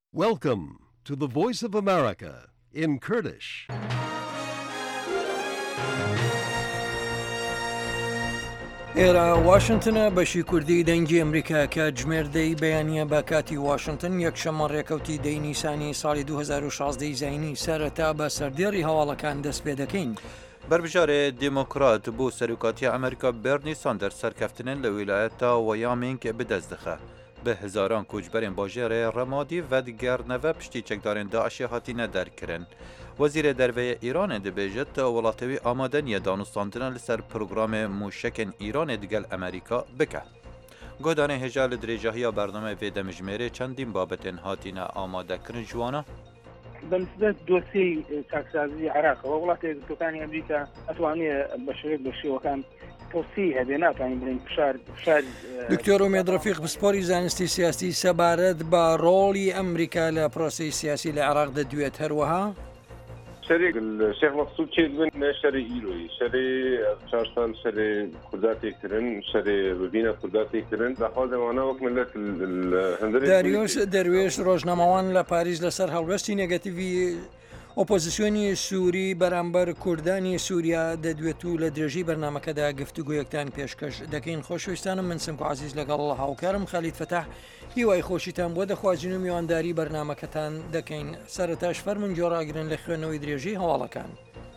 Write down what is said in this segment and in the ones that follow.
Welcome to the Voice of America in Kurdish. ئێرە واشنگتنە بەشی کوردی دەنگی ئەمریکا کە ژمێردەی بەیانیە بە کاتی واشنگتن یەکشەممە ڕێکەوتی دەی نیسانی ساڵی 2016 زینی سەرەتا بە سەردێڕی هەواڵەکان دەست پێ دەکەین. بربژارê demokrat bû serokatiya Amerîka Bernie Sanders serkeftinên li wîlayeta Wyoming bi dest dixe. Bi hizaran koçberên bajêrê Remadî vedigerîneve piştî çekdarên Daişê hatîne derkirin. Wezîrê Derveyê Îranê dibêje te welatê wî amade niye danûstandina li ser programê mûşekên Îranê digel Amerîka bike. Godanê hêja li dirêjahiya bername vê demijmêrê çendîn babetên hatîne amadekirin ji wan e? بنسبة دوسي ساكسازي عراق وولايات المتحدة أمريكا أتوانية بشيء وكان توصيه بينات يعني بين فشار دکتۆر ئومێد ڕەفیق پسپۆری زانستی سیاسی سەبارەت بە ڕۆڵی ئەمریکا لە پرۆسەی سیاسی لە عێراق دەدوێت هەروەها شريك الشيخ مقصود شيء من شري إيروي شري شارستان شري كرداتي كرن شري ببينا كرداتي كرن لحاظ وانا وكملت الهندري داریوش دەروێش ڕۆژنامەوان لە پاریس لەسەر هەڵوەستی نێگەتیڤی ئۆپۆزیسیۆنی سووری بەرامبەر کوردانی سووریا دەدوێت و لە درێژی بەرنمەکەدا گفتوگویەکتان پێشکەش دەکەین. خۆشەویستانم من سمکو عزیز لەگەڵ هاوکارم خەلید فەتاح هیوای خۆشیتان بۆ دەخوازیین و میوانداری بەرنمەکەتان دەکەین. سەرەتاش فەرمون جۆڕاگرن لە خوێنەوەی درێژی هەواڵەکان.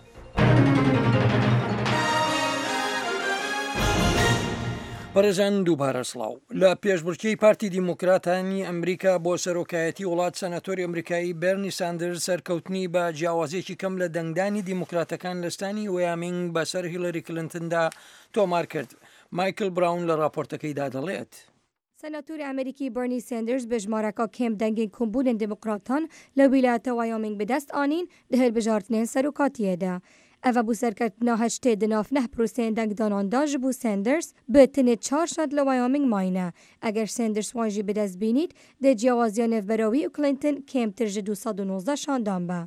بەڕێزان دووبارە سڵاو لە پێشبڕکێی پارتی دیموکراتانی ئەمریکا بۆ سەرۆکایەتی وڵات سەناتۆری ئەمریکایی بەرنی ساندرز سەرکەوتنی بە جیاوازێکی کەم لە دەنگدانی دیموکراتەکان لە ستانی ویامینگ بەسەر هیلەری کلنتندا تۆمار کرد. مایکل براون لە راپۆرتەکەیدا دەڵێت. سەناتۆری ئەمریکی بەرنی ساندرز بە ژمارەکە کێم دەنگین کۆمبوونن دیموکراتان لە ویلایەتە وایۆمینگ بەدەست ئانین لە هەلبژاردنێن سەرۆکاتیەدا. ئەڤە بوو سەرکەوتنا هەشتێ دناف نەه پرۆسەیەن دەنگداناندا ji بۆ ساندرز بە تنێ 4 شاد لە وایۆمینگ ماینە. ئەگەر ساندرز وانژی بەدەست بینیت دە جیاوازیە نێڤبەرەوی و کلینتن کێمتر ji 219 شاندان بە.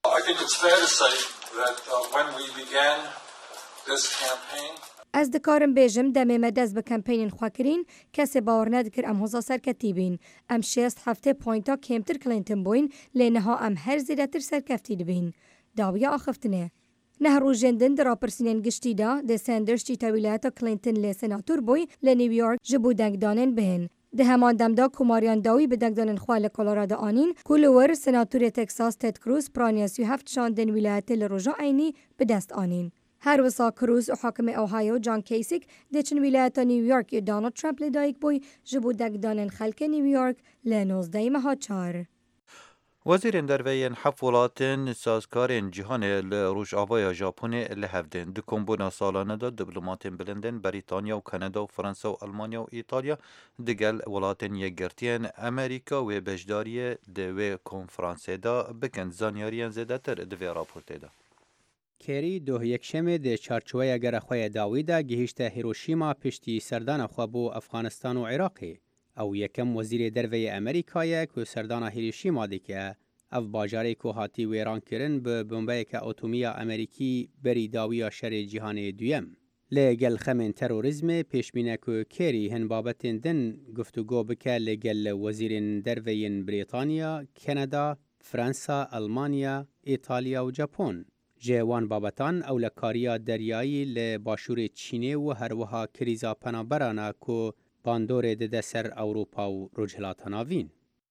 ئەس دەکارم بێژم دەمێمە دەست بە کەمپینین خواکرین کەسێ باوەڕ نەدەکرد ئەم هۆزا سەرکەتی بین. ئەم 6 هەفتێ پۆینتا کێمتر کلینتن بووین لێنەها ئەم هەر زیرەتر سەرکەفتی دبین. داویە ئاخفتنێ. نه ڕۆژێندن دراپرسینێن گشتیدا دە ساندرز چیتە ویلایەتە کلینتن لێ سەناتۆر بووی لە نیویۆرک ji بۆ دەنگدانên بهێن. Di heman demda komaryan dawî bi dengdanên xwe li Colorado anîn ku li wir Senatûrê Texas Ted Cruz piraniya 27 şandên wîlayetê li roja eynî bi dest anîn. Her wisa Cruz û hakimê Ohio John Kasich dê çin wîlayeta New York ê Donald Trump lê dayîk bûy ji bo dengdanên xelkê New York li 19 meha çar. Wezîrên derveyên heft welatên sazkarên cîhanê li Rojavaya Japonê li hevdên di kombûna salane da diplomatên bilindên Brîtanya û Kanada û Fransa û Almanya û İtalya digel welatên yekgirtiyên Amerîka wê beşdariyê di wê konferansê da bikin zanyariyên zêdetir di vê raportê de. کێری دۆ یەکشەمێ دێ چارچوەیە گەرەخۆیە داویدا گەهیشتە هیرۆشیما پشتی سەردانە خوا بۆ ئەفغانستان و عێراقی. ئەو یەکەم وەزیرێ دەرڤەیە ئەمریکایە کو سەردانە هیرۆشیما دێکە ئەف باژارێک و هاتی وێرانکردن بە بۆمبەیەکە ئۆتۆمیە ئەمریکی بەری داویە شەرێ جیهانێ دویەم. لەگەل خەمێن تەرۆریزمێ پێشبینە کو کێری هەن بابەتێن دن گفتوگۆ بکە لەگەل وەزیرên دەرڤەیەن بریتانیا، کەنەدا، فرانسا، ئەلمانیا، ئیتالیا و جاپۆن. جێوان بابەتان ئەو لە کاریە دەریایی لە باشوورێ چینێ و هەروەها کریزا پەنابەرانە کو باندۆرێ دەدە سەر ئەوروپا و ڕۆژهەڵاتە ناوین.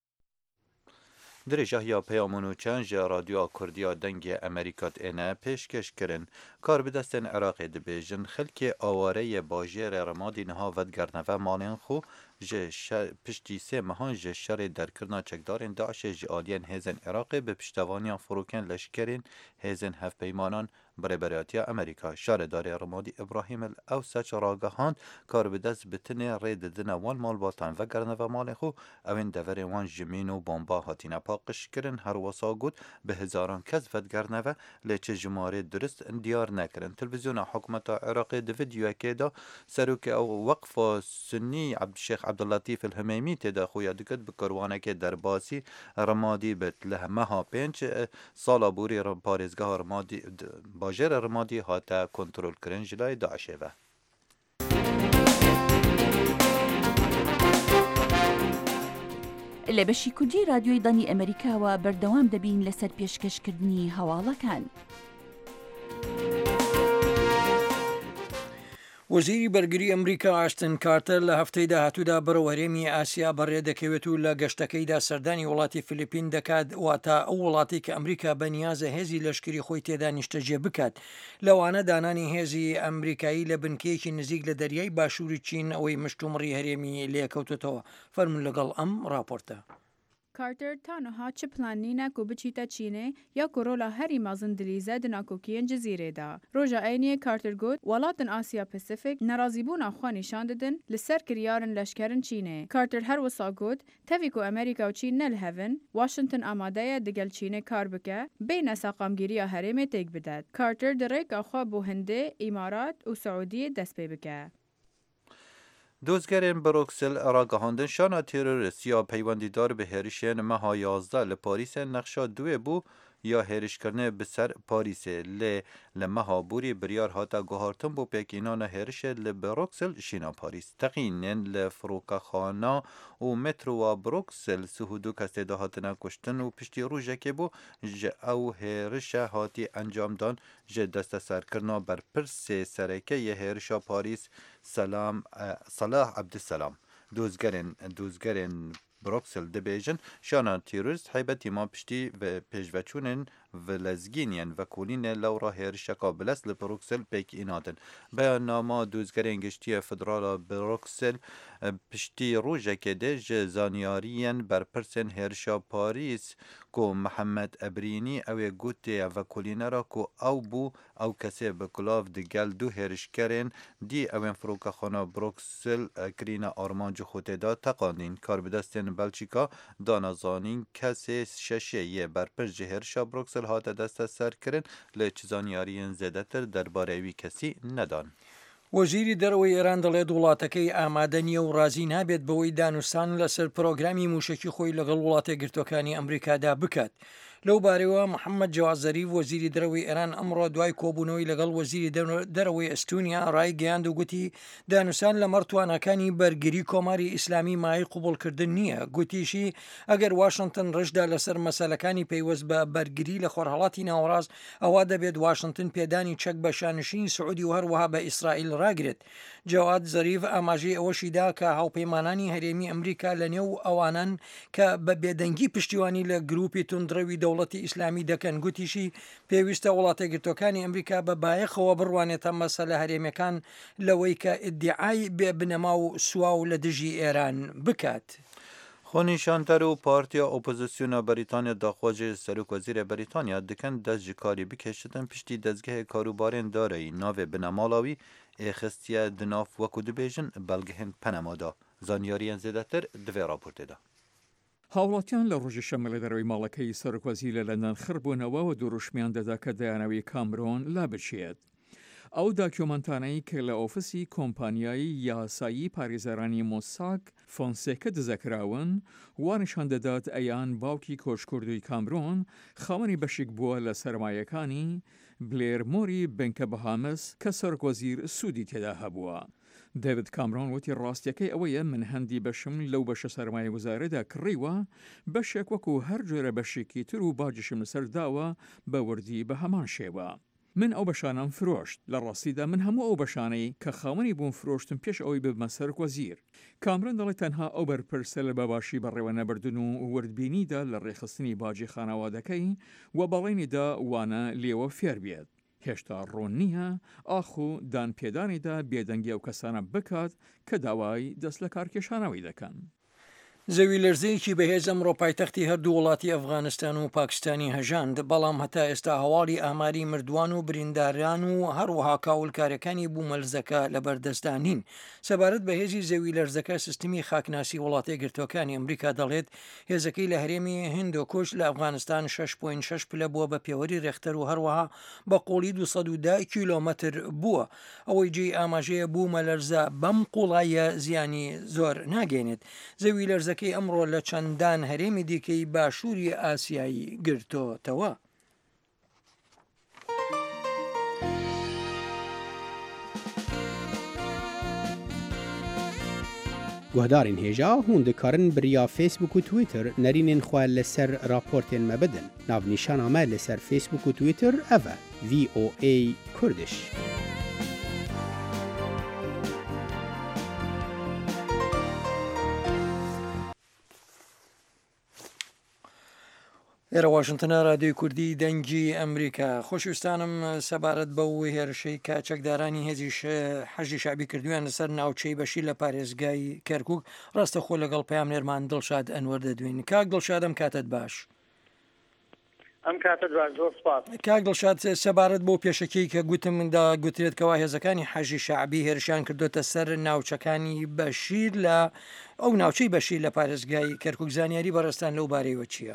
Dirêjahiya peyamên û çend ji radyoya Kurdiya dengê Amerîkat êne pêşkêşkirin kar bi destên Iraqê dibêjin xelkê awareyê bajêrê Remadî niha vedgerneve malên xwe ji piştî sê mehan ji şerê derkirina çekdarên Daişê ji aliyên hêzên Iraqê bi piştevaniya firokên leşkerên hêzên hevpeymanan Birêberiyatiya Amerîka. Şaredarê Remadî İbrahim el Ewseç ragihand kar bi dest bi tinê rê didine wan malbatan vegerneve malên xwe evên deverên wan ji mîn û bomba hatîne paqişkirin her wisa got bi hizaran kes vedgerneve lê çi jimarê durist diyar nekirin. Televizyona Hikûmeta Iraqê di vîdyoyekê da serokê ew Weqfa Sunnî Şeyx Abdulletîf el Himêmî têde xuya dikir bi kerwanekê derbasî Remadî bit li meha 5 sala borî parêzgeha Remadî bajêra Remadî hate kontrolkirin ji layê Daişê ve. لە بەشی کوردی رادیۆی دانی ئەمریکاوە بەردەوام دەبین لەسەر پێشکەشکردنی هەواڵەکان. وەزیری بەرگری ئەمریکا ئاشتن کارتەر لە هەفتەی داهاتوودا بەرەو هەرێمی ئاسیا بەڕێ دەکەوێت و لە گەشتەکەیدا سەردانی وڵاتی فلیپین دەکات واتە ئەو وڵاتی کە ئەمریکا بەنیازە هێزی لەشکری خۆی تێدا نیشتەجێ بکات. لەوانە دانانی هێزی ئەمریکایی لە بنکەیەکی نزیک لە دەریای باشووری چین ئەوەی مشتومڕی هەرێمی لێکەوتێتەوە. فەرمون لەگەڵ ئەم راپۆرتە. کارتر تانها چه پلانینە کو بچیتە چینێ یا کۆرۆلا هەری مازن دلیزە دناکۆکیەن جزیرێدا. ڕۆژە ئەینیە کارتر گوت وڵاتن ئاسیا پسیفیک نەرازیبوونا خوا نیشان ددن لەسەر کریارن لەشکرن چینێ. کارتر هەروەسا گوت تەوی کو ئەمریکا و چین نەلهەڤن واشنگتن ئامادەیە دەگەل چینێ کار بکە بینە ساقامگیریە هەرێمێ تێک بدات. کارتر دەڕێکا خوا بۆ هەندێ ئیمارات و سعودیە دەست پێ بکە. دۆزگەرên Bruxelles راگەهاندن شانە تێرۆریستیا پەیوەندیدار بە هێرشێن مەها 11 لە پاریسê nexşa duê bû ya hêrişkirinê bi ser Parîsê lê li meha borî biryar hata guhartin bû pêkînana hêrişê li Bruxelles şîna Parîs. Teqînên li firokexana û metroa Bruxelles sihûdû kesê de hatine kuştin û piştî rûjekê bû ji ew hêrişe hatî encamdan ji desteserkirina berpirsê serekeyê hêrişa Parîs Salah Abdüselam. Dozgerên Bruxelles dibêjin şana terorîst heybetî ma piştî ve pêşveçûnên vilezgîniyên vekolînê lewra hêrişeka bilez li Bruxelles pêk înadin. Beyannama dozgerên giştiyê federala Bruxelles piştî rojekê de ji zanyariyên berpirsên hêrişa Parîs ku Mihemed Ebrînî ew ê gotê vekolînera ku ew bû ew kesê bi kulav digel du hêrişkerên dî ewên firokexana Bruxelles kirîna armancı xwetê da teqandîn. Karbidestên Belçîka danazanîn kesê şeşê yê berpir ji hêrişa Bruxelles hate desteserkirin lê çi zanyariyên zêdetir derbarê wî kesî nedan. وەزیری دەرەوەی ئێران دەڵێت وڵاتەکەی ئامادە نییە و ڕازی نابێت بەوەی دانوستان لەسەر پرۆگرامی موشکی خۆی لەگەڵ وڵاتە گرتوەکانی ئەمریکادا بکات. لەو بارەوە محەممەد جەواد زەریف وەزیری دەرەوەی ئێران ئەمڕۆ دوای کۆبوونەوەی لەگەڵ وەزیری دەرەوەی ئەستونیا ڕایگەیاند و گوتی دانوستان لەمەڕ توانەکانی بەرگری کۆماری ئیسلامی مای قوبوڵکردن نییە. گوتیشی ئەگەر واشنگتن ڕشدا لەسەر مەسەلەکانی پەیوەست بە بەرگری لە خۆرهەڵاتی ناوەڕاست ئەوە دەبێت واشنگتن پێدانی چەک بە شانشینی سعودی و هەروەها بە ئیسرائیل ڕاگرێت. جەواد زەریف ئاماژەی ئەوەشیدا کە هاوپەیمانانی هەرێمی ئەمریکا لە نێو ئەوانن کە بە بێدەنگی پشتیوانی لە گروپی توندڕەوی دەوڵەتی ئیسلامی دەکەن. گوتیشی پێویستە وڵاتە گرتوەکانی ئەمریکا بە بایەخەوە بڕوانێتە مەسەلە هەرێمەکان لەوەی کە ئیدعای بێ بنەما و سوا و لە دژی ئێران بکات. خۆنیشانتەر و پارتیا ئۆپۆزیسیۆنا بەریتانیا داخواجێ سەرۆکوەزیرە بەریتانیا دکەن دەست ji karî bikêşitin piştî dezgehê karûbarên darayî navê binema wî ê xistiye di nav wekû dibêjin belgehên Panama da. Zanyariyên zêdetir di vê raportê de. هاوڵاتیان لە ڕۆژی شەمە لە دەرەوەی ماڵەکەی سەرۆکوەزیر لە لەندەن خڕبوونەوە و دوڕوشمیان دەدا کە دەیانەوەی کامرۆن لا بچێت. ئەو داکیۆمەنتانەی کە لە ئۆفیسی کۆمپانیایی یاسایی پارێزەرانی مۆساک فۆنسێکە دزەکراون وانشان دەدات ئەیان باوکی کۆچکردووی کامرۆن خاوەنی بەشێک بووە لە سەرمایەکانی بلێرمۆری بنکە بەهامس کە سەرۆکوەزیر سوودی تێدا هەبووە. دەوید کامرۆن وتی ڕاستیەکەی ئەوەیە من هەندی بەشم لەو بەشە سەرمایە گوزارەدا کڕیوە بەشێک وەکو هەر جۆرە بەشێکی تر و باجشم لەسەر داوە بە وردی بە هەمان شێوە. من ئەو بەشانم فرۆشت لە ڕاستیدا من هەموو ئەو بەشانەی کە خاوەنی بووم فرۆشتم پێش ئەوەی ببمە سەرۆکوەزیر. کامرۆن دەڵێت تەنها ئەو بەرپرسە لە بەباشی بەڕێوە نەبردن و وردبینیدا لە ڕێخستنی باجی خانەوادەکەی و بەڵێنیدا وانە لێوە فێر بێت. هێشتا ڕۆن نییە ئاخو دانپێدانیدا بێدەنگی ئەو کەسانە بکات کە داوای دەست لە کارکێشانەوەی دەکەن. زەوی لەرزەیەکی بەهێز ئەمڕۆ پایتەختی هەردوو وڵاتی ئەفغانستان و پاکستانی هەژاند بەڵام هەتا ئێستا هەواڵی ئاماری مردووان و برینداران و هەروەها کاولکارەکانی بوومەلزەکە لە بەردەستانین. سەبارەت بە هێزی زەوی لەرزەکە سیستمی خاکناسی وڵاتی گرتوەکانی ئەمریکا دەڵێت هێزەکەی لە هەرێمی هندۆکۆش لە ئەفغانستان 6.6 پلە بووە بە پێوەری ڕێختەر و هەروەها بە قوڵی 210 کیلۆمەتر بووە. ئەوەی جێی ئاماژەیە بوومەلەرزە بەم قوڵایە زیانی زۆر ناگەێنێت. زەوی لەرزەکەی ئەمڕۆ لە چەندان هەرێمی دیکەی باشووری ئاسیایی گرتۆتەوە. گهدارین هێژا هون دikarin biriya Facebook و Twitter nerînên xwe li ser raportên me bidin. Navnîşana me li ser Facebook û Twitter ev e VOA Kurdiş. ئێرە واشنگتنە رادیۆی کوردی دەنگی ئەمریکا. خۆشویستانم سەبارەت بە هێرشەی کاچەکدارانی هێزی حەژی شعبی کردویان لەسەر ناوچەی بەشیر لە پارێزگای کەرکووک ڕاستە خۆ لەگەڵ پامنێرمان دڵشاد ئەنوەر دەدوین. کاک دڵشادم کاتت باش. ئەم کاتت باش، زۆر سپاس. کاک دڵشاد سەبارەت بۆ پێشەکەی کە گوتمدا گوترێتکەوە هێزەکانی حەژی شعبی هێرشیان کردوتە سەر ناوچەکانی بەشیر لە ئەو ناوچەی بەشیر لە پارێزگای کەرکووک. زانیاری بەڕێستان لەو بارەیەوە چییە؟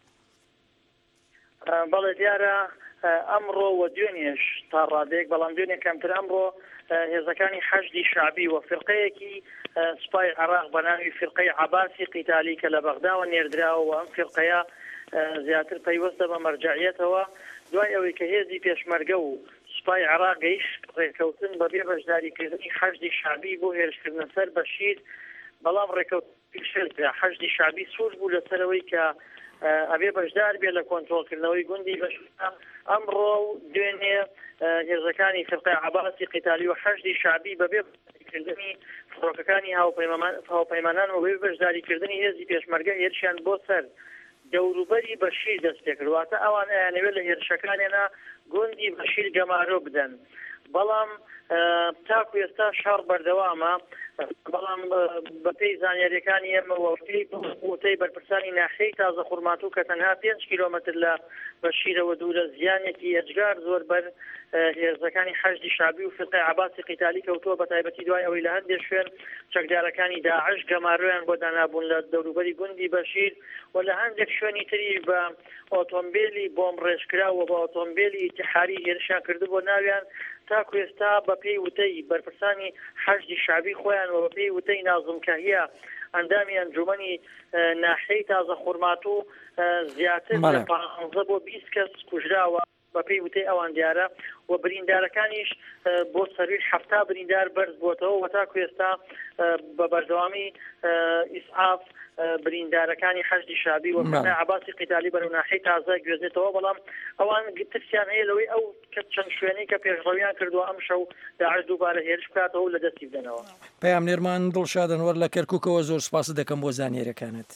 بەڵێ دیارە ئەمڕۆ و دوێنێش تا ڕادێک، بەڵام دوێنێ کەمتر ئەمڕۆ هێزەکانی حەشدی شعبی و فرقەیەکی سوپای عێراق بە ناوی فرقەی عەباسی قیتالی کە لە بەغداوە نێردراوە و ئەم فرقەیە زیاتر پەیوەستە بە مەرجعیەتەوە دوای ئەوەی کە هێزی پێشمەرگە و سوپای عێراق گەیشت ڕێکەوتن بەبێ بەشداریکردنی حەشدی شعبی بۆ هێرشکردنە سەر بەشیر، بەڵام ڕێکەوتی حەشدی شعبی سوور بوو لەسەرەوەی کە ئەبێ بەشدار بێ لە کۆنتڕۆلکردنەوەی گوندی بەشیر. ئەمڕۆ دوێنێ هێزەکانی فرقەی عەباسی قیتالی و حەشدی شعبی بەبێ بەشداریکردنی فڕۆکەکانی هاوپەیمانان و بەبێ بەشداریکردنی هێزی پێشمەرگە هێرشیان بۆ سەر دەوروبەری بەشیر دەست پێ کرد. واتە ئەوان ئەیانەوێت لە هێرشەکانیانە گوندی بەشیر گەمارۆ بدەن، بەڵام تاکو ئێستا شەڕ بەردەوامە. بەڵام بەپێی زانیاریەکانی ئێمە وتەی بەرپرسانی ناحیەی تازە خوڕماتوو کە تەنها 5 کیلۆمەتر لە بەشیرەوە دوورە زیانێکی ئەجگار زۆر بەر هێرزەکانی حەشدی شعبی و فرقەی عەباسی قیتالی کەوتووە، بە تایبەتی دوای ئەوەی لە هەندێک شوێن چەکدارەکانی داعش گەماڕۆیان بۆ دانابوون لە دەوروبەری گوندی بەشیر و لە هەندێک شوێنی تری بە ئۆتۆمبیلی بۆم ڕێژکراوە بە ئۆتۆمبیلی ئیتیحادی هێرشیان کردو بۆ ناویان. تاکو ئێستا بەپێی وتەی بەرپرسانی حەشدی شعبی خۆیان و بەپێی وتەی نازمکەهیە ئەندامی ئەنجومەنی ناحیەی تازە خوڕماتوو زیاتر لە 15 بۆ 20 کەس کوژراوە بەپێی وتەی ئەوان دیارە و بریندارەکانیش بۆ سەروی 7 بریندار بەرز بووەتەوە و تاکو ئێستا بە بەردەوامی ئیسعاف بریندارەکانی حەشدی شعبی و فرقەی عەباسی قیتالی بەرەو ناحیەی تازە گوێزێتەوە، بەڵام ئەوان ترسیان هەیە لەوەی ئەو چەند شوێنەی کە پێشڕەویان کردووە ئەم شەو داعش دووبارە هێرش بکاتەوە و لە دەستی بدەنەوە. پەیامنێرمان دڵشاد ئەنوەر لە کەرکووکەوە زۆر سپاس دەکەم بۆ زانیاریەکانت.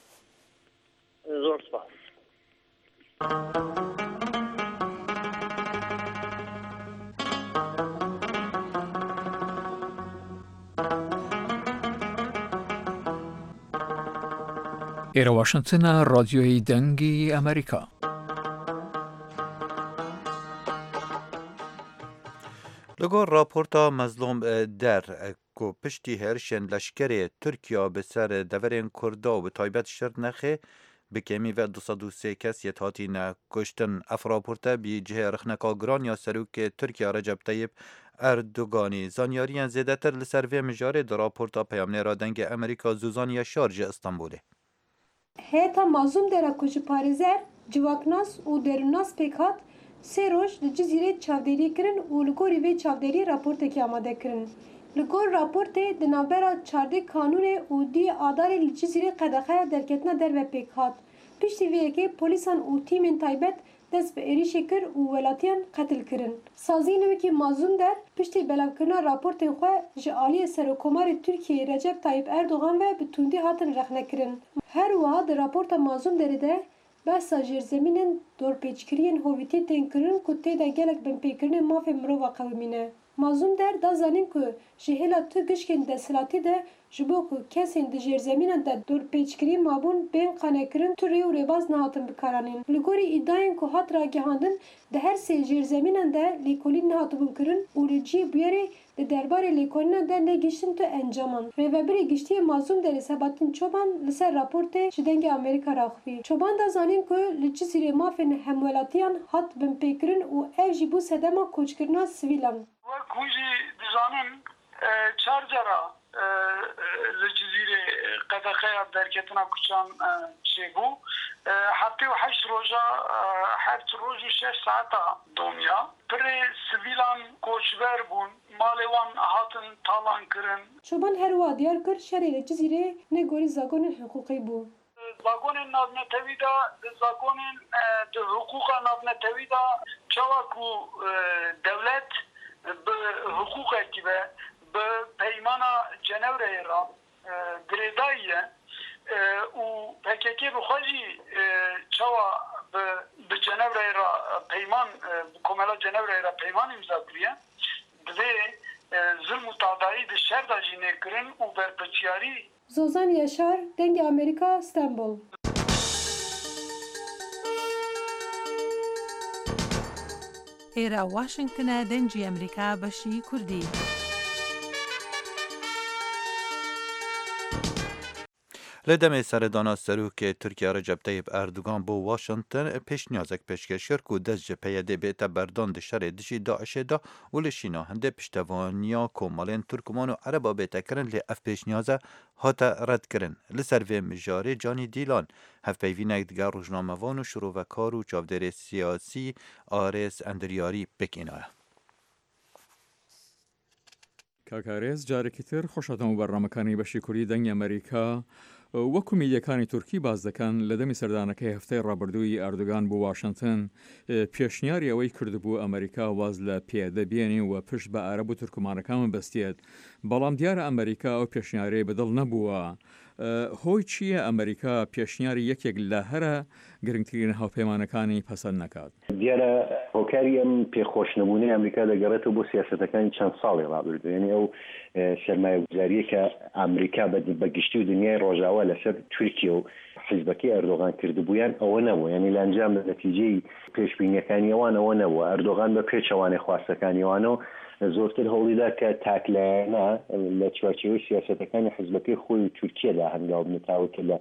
زۆر سپاس. ئێرە واشنگتنە ڕادیۆی دەنگی ئەمریکا. لەگۆڕ راپۆرتا مەزلوم دەر کو پشتی هێرشێن لەشکرێ تورکیا بەسەر دەڤەرێن کووردا و بە تایبەت شر نەخێ بکەمی و 203 کەس یەتهاتینە کوشتن. ئەف راپۆرتە بیجهێ رخنەکا گرانیا سەرۆکێ تورکیا ڕەجەب تەیب ئەردوگانی زانیاریان زێدەتر لەسەر vê mijarê di raporta peyamnêra dengê Amerîka Zuzaniya Şar ji Istanbulê. Heta mazlum dera ku ji parêzer, civaknas û derûnas pêk hat, sê roj li Cizîrê çavderî kirin û li gorî vê çavderî raportekî amade kirin. Li gor raportê di navbera çardê kanûnê û dî adarê li Cizîrê qedexeya derketina derve pêk hat. Piştî vê yekê polîsan û tîmên taybet dest bi êrişê kir û welatiyan qetil kirin. Sazî nivîkî mazlum der piştî belavkirina raportên xwe ji aliyê Serokkomarê Tirkiyeyê Recep Tayyip Erdogan ve bi tundî hatin rexnekirin. Her wiha di raporta mazlum derê de behsa jêrzemînên dorpêçkiriyên hovîtê tên kirin ku tê de gelek binpêkirinê mafê mirova qewimîne. Mazlum der da zanîn ku ji hêla tu gişkên desthilatî de ji bo ku kesên di jêrzemînan de dorpêçkirî mabûn bên qanekirin tu rê û rêbaz nehatin bikaranîn. Li gorî îdayên ku hat ragihandin di her sê jêrzemînan de lêkolîn nehatibûn kirin û li cî bûyerê di derbarê lêkolînan de negihiştin tu encaman. Rêveberê giştiyê mazlum derê Sebahattin Çoban li ser raportê ji dengê Amerîka raxivî. Çoban da zanîn ku li Cizîrê mafên hemwelatiyan hat binpêkirin û ev jî bû sedema koçkirina sivîlan. Wek hûn jî dizanin çar cara li Cizîrê qedexe فرقه درکتنا کوچان چیبو هفته و 8 روزا 7 روز و 6 ساعتا دومیا پر سیویلان کوچبر بون مالوان هاتن تالان کرن شوبان هروا دیار کر شری جزیره نگوری زاگون حقوقی بو زاگون نابنتوی دا زاگون حقوق نابنتوی دا چاوکو دولت به حقوق اکیبه به پیمان جنوره را گریداییه و پکیکی بخواهی چاوا به جنوره را پیمان کمالا جنوره را پیمان امضا کریه دوی ظلم و تعدایی ده شر دا جینه کرن و برپچیاری زوزان یشار دنگ امریکا استانبول ئێرە واشنگتنە دەنگی ئەمریکا بەشی کوردی. لدم سردانا سروک ترکیه رجب طیب اردوغان بو واشنطن پیشنیازک پیشکش کرد که دست جبهه ده بیت بردان ده شر دشی داعش دا و لشینا هنده پشتوانیا کومالین ترکمان و عربا بیت کرن لی اف پیشنیازه هاتا رد کرن لسر و مجاره جانی دیلان هف پیوینک دگر روزنامه‌وان و شروع و کار و چاودر سیاسی آرس اندریاری بکینه. کاکارێز جارێکی تر خۆشەتەم و بەڕامەکانی بەشی کوردی دەنگی ئەمریکا وەکو میدیەکانی تورکی باز دەکەن لە دەمی سەردانەکەی هەفتەی ڕابردووی ئەردوغان بۆ واشنگتن پێشنیاری ئەوەی کردبوو ئەمریکا واز لە پێدەبێنی و پشت بە عەرەب و تورکمانەکان بەستێت بەڵام دیارە ئەمریکا ئەو پێشنیارەی بەدڵ نەبووە. هۆی چییە ئەمریکا پێشنیاری یەکێک لە هەرە گرنگترین هاوپەیمانەکانی پەسەند نەکات؟ دیارە هۆکاری ئەم پێخۆشنەبوونی ئەمریکا دەگەڕێتەوە بۆ سیاسەتەکانی چەند ساڵی ڕابردوو، یعنی ئەو سەرمایه‌گوزاریە کە ئەمریکا بەگشتی و دنیای ڕۆژاوا لەسەر تورکیە و حیزبەکەی ئەردۆغان کردبوویان ئەوە نەبوو، یعنی لە ئەنجام لە نەتیجەی پێشبینیەکانی ئەوانەوە نەبووە. ئەردۆغان بە پێچەوانەی خواستەکانیوانەوە زۆرتر هەوڵیدا کە تاکلایانە لە چوارچێوەی سیاسەتەکانی حیزبەکەی خۆی و تورکیەدا هەنگاو بنێتاوە لە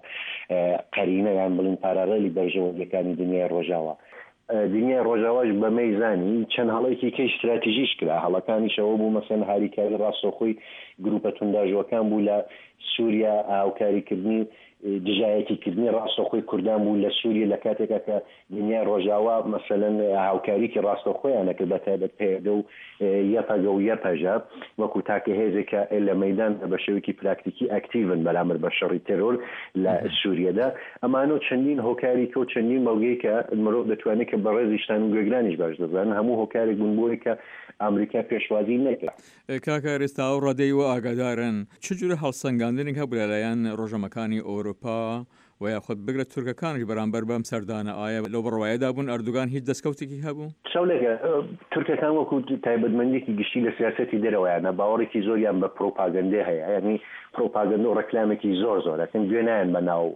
قەرینە یان بڵین پارارەلی بەرژەوەندەکانی دنیای ڕۆژاوا. دنیای ڕۆژاواش بەمەی زانی چەند هەڵەیەکی کەی استراتیژیش کرا، هەڵەکانیشەوە بوو مەسەن هاریکاری ڕاستەوخۆی گروپە تونداژوەکان بوو لە سووریا هاوکاریکردنی دژایەتیکردنی ڕاستەوخۆی کوردان بوو لە سووریا لە کاتێکا کە دنیای ڕۆژاوا مەسەلەن هاوکاریکی ڕاستەوخۆیانە کرد بەتایبەت پێدە و یەپەگە و یەپەژە وەکو تاکە هێزێکە لە مەیدان بە شێوەیەکی پراکتیکی ئەکتیڤن بەرامبەر بە شەڕی تێرۆر لە سووریەدا. ئەمانە چەندین هۆکاریکە و چەندین مەوگەی کە مرۆڤ دەتوانێت کە بەڕێزی شتان و گوێگرانیش باش دەزانن هەموو هۆکارێک بوون بۆی کە ئەمریکا پێشوازی نەکرا. کاکارێستا و ڕادەی و ئاگادارن چ جورە هەڵسەنگاندنێک هەبوو لەلایەن ڕۆژەمەکانی ئەوروپا و یاخود بگرێت تورکەکانیش بەرامبەر بەم سەردانە ئایا لەو بڕواایەدا بوون ئەردوغان هیچ دەستکەوتێکی هەبوو؟ شەولێکە تورکەکان وەکو تایبەتمەندێکی گشتی لە سیاسەتی دەرەوەیانە باوەڕێکی زۆریان بە پرۆپاگەندە هەیە، یعنی پرۆپاگەندە و ڕەکلامێکی زۆر زۆرەکەن گوێ نایەن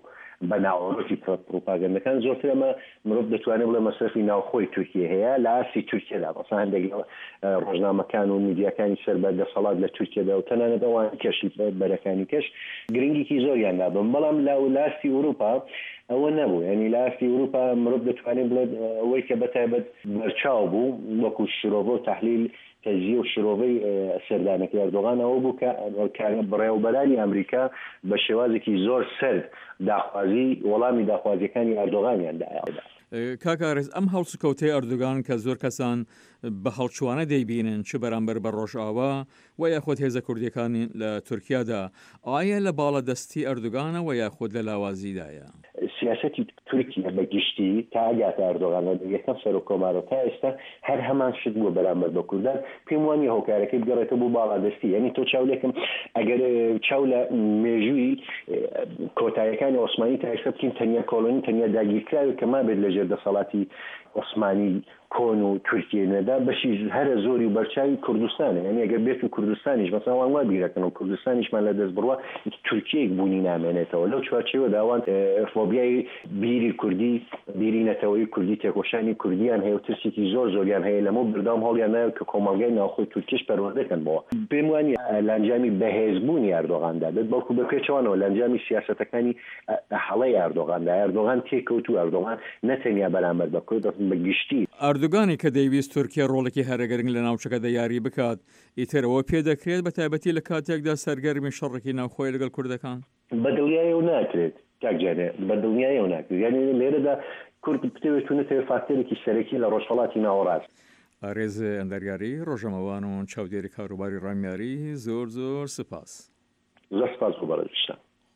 بە ناوەڕۆکی پرۆپاگەندەکان. زۆرتر ئەمە مرۆڤ دەتوانێت بڵێ مەسرفی ناوخۆی تورکیە هەیە لە ئاسی تورکیەدا، مەسەڵەن هەندێک ڕۆژنامەکان و میدیاکانی سەر بە دەسەڵات لە تورکیەدا و تەنانەت ئەوان کەشی بەرەکانی کەش گرنگێکی زۆریان دابن، بەڵام لە ئاستی ئوروپا ئەوە نەبوو، ینی لە ئاستی ئوروپا مرۆڤ دەتوانێت بڵێت ئەوەی کە بەتایبەت بەرچاو بوو وەکو شرۆڤە و تەحلیل تەجزیە و شرۆڤەی سەردانەکەی ئەردۆغان ئەوە بوو کە بڕێوەبەرانی ئەمریکا بە شێوازێکی زۆر سەرد داخوازی وەڵامی داخوازیەکانی ئەردۆغانیان دادا. کاکارێز ئەم هەڵسوکەوتەی ئەردوغان کە زۆر کەسان بە هەڵچوانە دەیبینن چ بەرامبەر بە ڕۆژئاوا و یاخود هێزە کوردیەکانی لە تورکیادا ئایا لە باڵە دەستی ئەردوغانە و یاخود لە لاوازیدایە؟ سیاسەتی تورکیا بەگشتی تا ئاگاتە ئەردۆغانە یەکەم سەر و کۆمارە تا ئێستا هەر هەمان شت بووە بەرامبەر بە کوردان. پێم وانە هۆکارەکەی بگەڕێتە بۆ باڵا دەستی، یعنی تۆ چاولێکم ئەگەر چاو لە مێژووی کۆتاییەکانی عوسمانی تا ئێستا بکەین تەنیا کۆلۆنی تەنیا داگیرکراوی کە ما بێت لەژێر دەسەڵاتی عوسمانی کۆن و تورکیەدا بەشی هەرە زۆری و بەرچاوی کوردستانە، یعنی ئەگەر بێت و کوردستانیش مەسەڵەن وان وا بیرەکەن و کوردستانیشمان لە دەست بڕوە تورکیەیەک بوونی نامێنێتەوە. لەو چوارچێوە داوان فۆبیای بیری کوردی بیری نەتەوەی کوردی تێکۆشانی کوردیان هەیە و ترسێکی زۆریان هەیە لەمە بردام هەڵیان نایە کە کۆمەڵگەی ناوخۆی تورکیش پەروەردەکەن بۆ. پێم وانە لە ئەنجامی بەهێزبوونی ئەردۆغاندا بێت بەڵکو بەپێچەوانەوە لە ئەنجامی سیاسەتەکانی هەڵەی ئەردۆغاندا ئەردۆغان تێکەوت و ئەردۆغان نەتەنیا بەرامبەر بە کورد بەگشتی ئەردوغانی کە دەیویست تورکیا ڕۆڵێکی هەرەگەرنگ لە ناوچەکەدا یاری بکات ئیترەوە پێدەکرێت بە تایبەتی لە کاتێکدا سەرگەرمی شەڕێکی ناوخۆی لەگەڵ کوردەکان. بەدڵنیایە و ناکرێت کاکجانێ بەدڵنیایە و ناکرێت یعنی لێرەدا کورد بتوێتونێتەوە فاکتەرێکی سەرەکی لە ڕۆژهەڵاتی ناوەڕاست ئارێز ئەندەرگاری ڕۆژەمەوان و چاودێری کاروباری ڕامیاری زۆر سپاس زۆر سپاس بۆ بەڕێزشتە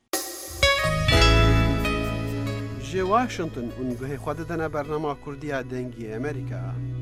ji Washington û guhê xwe didine bernama Kurdiya dengî Amerîka.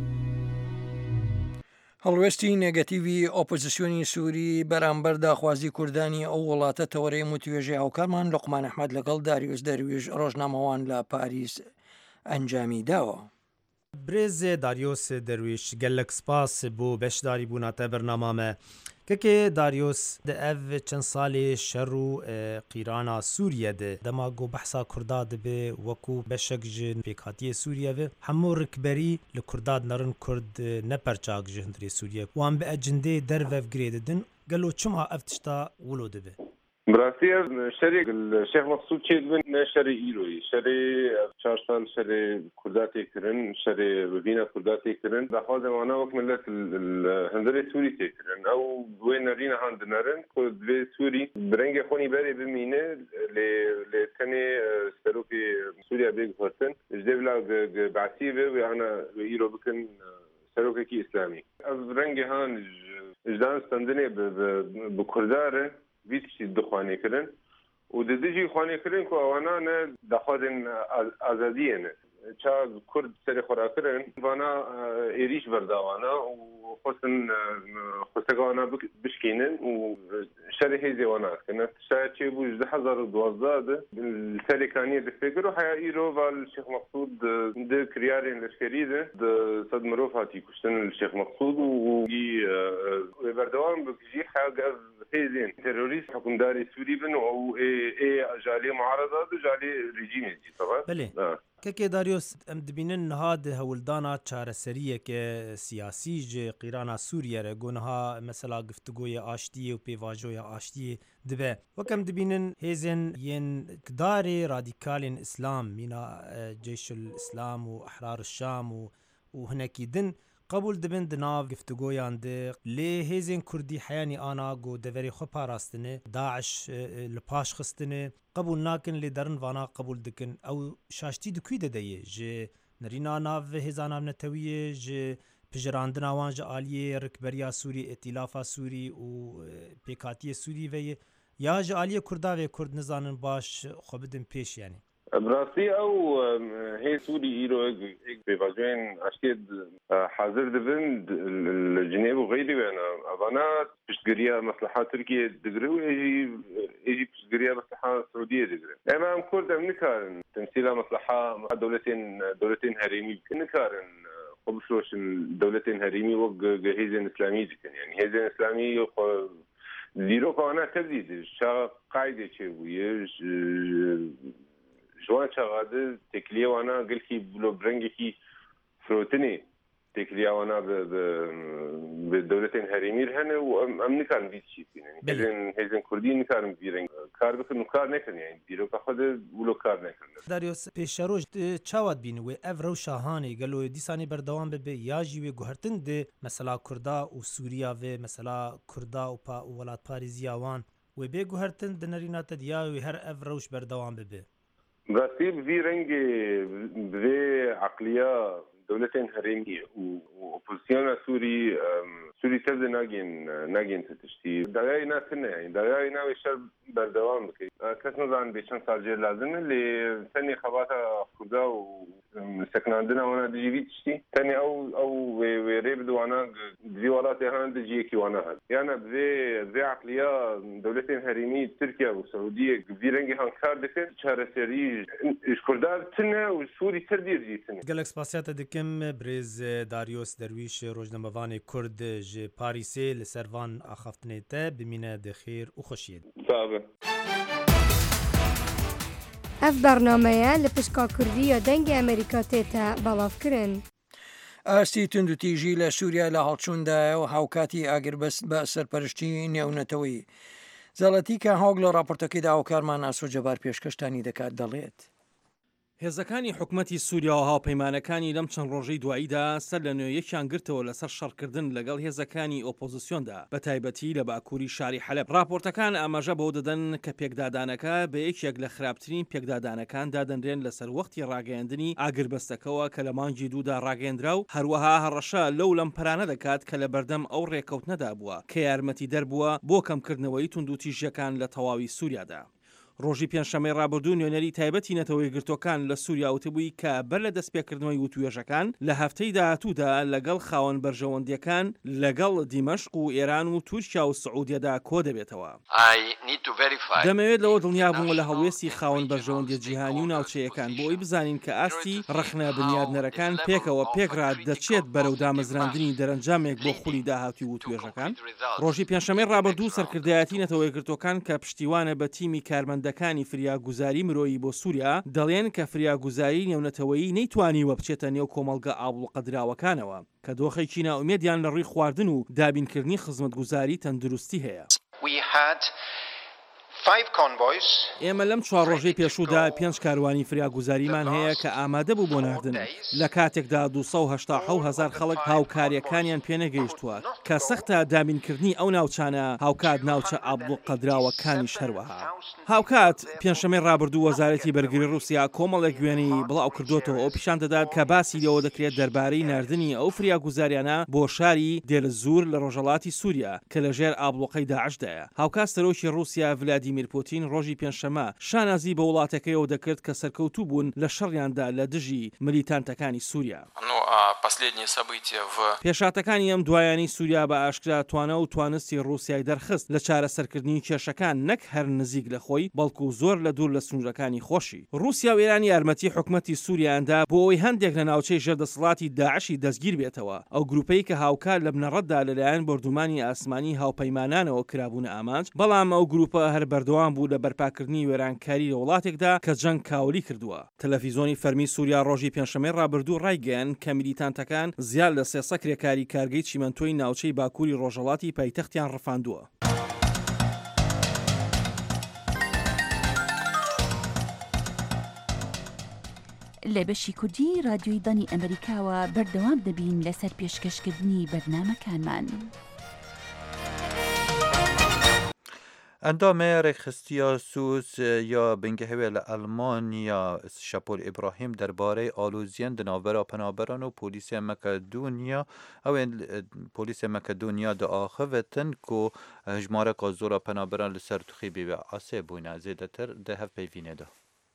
هەڵوێستی نێگەتیڤی ئۆپۆزیسیۆنی سووری بەرامبەر داخوازی کوردانی ئەو وڵاتە تەوەرەی وتوێژی هاوکارمان لوقمان ئەحمەد لەگەڵ داریوس دەرویش ڕۆژنامەوان لە پاریس ئەنجامی داوە. برێزێ داریۆس دەرویش gelek spas بۆ بەشداری بووناتە بەرنامامە کەکێ داریۆس ئەv چەند ساڵێ شەڕ و قیرانە سووریە دێ دەما گۆ بەحسا کووردا دەبێ وەکو بەشێک ژن پێکهاتیە سووریەوێ هەموو ڕکبەری لە کورداد نەڕن کورد نەپەرچاک ji هەندێ سووریە وان بە ئەجندێ دەرڤەv girê didin gelo çima ev tişta wilo dibe براستی شری شیخ مقصود چید بن شری ایروی شری 4 سال شری کرداتی کرن شری ببینا کرداتی کرن دخواه وانا وقت ملت هندری سوری تکرن او دوی نرین هاند نرن که دوی سوری برنگ خونی بری بمینه لتنی سروکی سوریا بیگ فرسن جده بلا بعثی و انا ایرو بکن سروکی کی اسلامی از برنگ هان اجدان استندنی بکرداره ویتشی دخوانی کردن و دیجی خوانی کردن که آوانا نه دخوادن آزادیه نه چا کرد سری خورا کردن وانا ایریش برداوانا و خواستگاوانا بشکینن و شری هیزی وانا کنه شاید چه بو 2012 سری کانی دفکر و حیا ایرو والشیخ مقصود ده کریارین لشکری ده صد مروف هاتی کشتن الشیخ مقصود و بردوان بکجی حیا گاز هیزین تروریست حکمداری سوری بن و جالی معارضه و جالی رژیمی دی طبعا بله کەکێ داریۆس ئەم دبینن نهاد هەوڵدانا چارەسەریەکە سیاسی ji قیرانە سووریەرە گۆنها مەسەلا گفتگۆیە ئاشتیە و پێواژۆیە ئاشتیە دبێ وەکەم دبینن هێزن یەن کدارێ رادیکالên ئیسلام مینا جێش الئیسلام و ئەحرار الشام و هەنێکی din قبول dibin di nav گفتگۆیان de lê hêzên Kurdî heyanî ana got deverê xwe parastine Daeş li paş xistine qebûl nakin lê derin vana qebûl dikin ew şaştî di kwî de deyê ji nirîna nav hêza navnetewiyê ji pijirandina wan ji aliyê rikberiya Sûrî îtîlafa Sûrî û pêkhatiyê Sûrî ve ye ya ji aliyê Kurda vê Kurd nizanin baş xwe bidin pêş yanî براستی او هی سوری ایرو ایک بیواجوین اشتید حاضر دبن الجنيب وغيري وانا انا بشتقريا مصلحات تركيا دقري ويجي بشتقريا مصلحة سعودية دقري اما ام كرد ام نكارن تمثيلها مصلحة دولتين هريمي نكارن قبشوش دولتين هريمي وق هيزن اسلامي دكن يعني هيزن اسلامي زيرو قانا تبديد شا قاعدة چه جوان چقدر تکلیه وانا گل کی بلو برنگی کی فروتنی تکلیه وانا به دولتین هریمیر هنه و ام نکارن بیت چی کنن هیزن کردی نکارن بیرنگ کار بکن و کار نکن یعنی دیرو که خود بلو کار نکن داریوس پیشروج چاوت بین و اف رو شاهانی گلو دیسانی بردوام به یاجی و گهرتن ده مثلا کردا و سوریا و مثلا کردا و ولات پاریزیا وان و به گهرتن دنرینات دیا و هر اف روش بردوام به براستی بذي رنج بذي عقلية دولتين هريمية وأوبوزيسيون سوري تبدأ ناجين تشتي دعاي ناس هنا يعني دعاي ناوي شر بردوام بكي كسر عن بيشان سالجير لازم اللي ثاني خباتها خدا وسكن عندنا وانا دي بي تشتي ثاني او ويريب وانا بذي ولاتي هان دي كي وانا هاد يعني بذي عقلية دولتين هريمية تركيا والسعودية بذي رنج هان كاردكن شهرسري كردار تنا وسوري تردير جيتنا قالك سباسيات دكم بريز داریوس درویش روزنامه‌وان کرد ج پاریسê li ser van axaftinê te bimîne de xêr û xweşiyê. Ev bernameya li pişka Kurdiya dengê Amerîka tê te belavkirin. ئاستی تند و تیژی لە سووریا لە هەڵچووندایە و هاوکاتی ئاگربەست بە سەرپەرشتی نێونەتەوەی زەڵەتی کە هەوڵ لە راپۆرتەکەیدا هاوکارمان ئاسۆ جەبار پێشکەشتانی دەکات دەڵێت. هێزەکانی حکوومەتی سووریا و هاوپەیمانەکانی لەم چەند ڕۆژەی دواییدا سەر لە نوێیەکیان گرتەوە لەسەر شەڕکردن لەگەڵ هێزەکانی ئۆپۆزیسیۆندا بە تایبەتی لە باکووری شاری حەلەب. راپۆرتەکان ئاماژە بەوە دەدەن کە پێکدادانەکە بە یەکێک لە خراپترین پێکدادانەکان دادەنرێن لەسەر وەختی ڕاگەیاندنی ئاگربەستەکەەوە کە لە مانگی دوودا ڕاگەیاندرا و هەروەها هەڕەشە لەو لەمپەرانە دەکات کە لە بەردەم ئەو ڕێکەوتنەدا بووە کە یارمەتی دەربووە بۆ کەمکردنەوەی توندوتیژیەکان لە تەواوی سووریادا. ڕۆژی پێنجشەمەی ڕابردوو نوێنەری تایبەتی نەتەوەی گرتوەکان لە سووریا وتبووی کە بەر لە دەستپێکردنەوەی وتوێژەکان لە هەفتەی داهاتوودا لەگەڵ خاوەن بەرژەوەندیەکان لەگەڵ دیمەشق و ئێران و تورکیا و سعودیەدا کۆ دەبێتەوە. دەمەوێت لەوە دڵنیا بووم لە هەڵوێستی خاوەن بەرژەوەندی جیهانی و ناوچەیەکان بۆی بزانین کە ئاستی ڕخنە بنیادنەرەکان پێکەوە پێکرات دەچێت بەرەو دامەزراندنی دەرەنجامێک بۆ خولی داهاتی وتوێژەکان. ڕۆژی پێنجشەمەی ڕابردوو سەرکردایەتی نەتەوەی گرتوەکان کە پشتیوانە بە تیمی کارمەندەکانی فریاگوزاری مرۆیی بۆ سووریا دەڵێن کە فریاگوزاری نێونەتەوەیی نەیتوانیوە بچێتە نێو کۆمەڵگە ئاوڵقەدراوەکانەوە کە دۆخێکی ناومێدیان لە ڕووی خواردن و دابینکردنی خزمەتگوزاری تەندروستی هەیە. ئێمە لەم 4 ڕۆژەی پێشوودا 5 کاروانی فریاگوزاریمان هەیە کە ئامادە بوو بۆ ناردن لە کاتێکدا 287,000 خەڵک هاوکاریەکانیان پێنەگەیشتووە کە سەختە دابینکردنی ئەو ناوچانە هاوکات ناوچە ئابڵقەدراوەکانی شەروەها. هاوکات پێنجشەمەی ڕابردوو وەزارەتی بەرگری رووسیا کۆمەڵێک گوێنەی بڵاو کردوتەوە ئەو پیشان دەدات کە باسی لەوە دەکرێت دەربارەی ناردنی ئەو فریاگوزاریانە بۆ شاری دێرزور لە ڕۆژهەڵاتی سووریا کە لەژێر ئابڵۆقەی داعشدایە. هاوکات سەرۆکی رووسیا ڤلادیمیر پوتین ڕۆژی پێنجشەمە شانازی بە وڵاتەکەیەوە دەکرد کە سەرکەوتوو بوون لە شەڕیاندا لە دژی ملیتانتەکانی سووریا. پێشاتەکانی ئەم دوایانی سووریا بە ئاشکرا توانە و توانستی رووسیای دەرخست لە چارەسەرکردنی کێشەکان نەک هەر نزیک لە خۆی بەڵکو زۆر لە دوور لە سنوورەکانی خۆشی. رووسیا و ئێران یارمەتی حکوومەتی سووریاندا بۆ ئەوەی هەندێک لە ناوچەی ژێردەسەڵاتی داعشی دەستگیر بێتەوە. ئەو گروپەی کە هاوکار لە بنەڕەتدا لەلایەن بردومانی ئاسمانی هاوپەیمانانەوە کرابوون ئامانج، بەڵام ئەو گروپە هەر بەردەوام بوو لە بەرپاکردنی وێرانکاری لە وڵاتێکدا کە جەنگ کاولی کردووە. تەلەڤیزۆنی فەرمی سووریا ڕۆژی پێنجشەمەی ڕابردوو ڕایگەیاند کە میلیتانتەکان زیاد لە 300 کرێکاری کارگەی چیمەنتۆی ناوچەی باکووری ڕۆژهەڵاتی پایتەختیان ڕفاندووە. لە بەشی کوردی رادیۆی دانی ئەمریکاوە بەردەوام دەبین لەسەر پێشکەشکردنی بەرنامەکانمان. ئەندامێ ڕێکخستیە سووس یا بنگەهوێ لە ئەلمانیا شەپۆل ئیبراهیم دەربارەی ئالۆزیان دناوبەرە پەنابەران و پۆلیسیە مەکەدونیا ئەوێن پۆلیسیە مەکەدونیا دەئاخەوێتن کو ژمارەکە زۆرە پەنابەران لەسەر توخی بێ ئاسێ بووینە زێدەتر دە هەف پەیڤینێدا.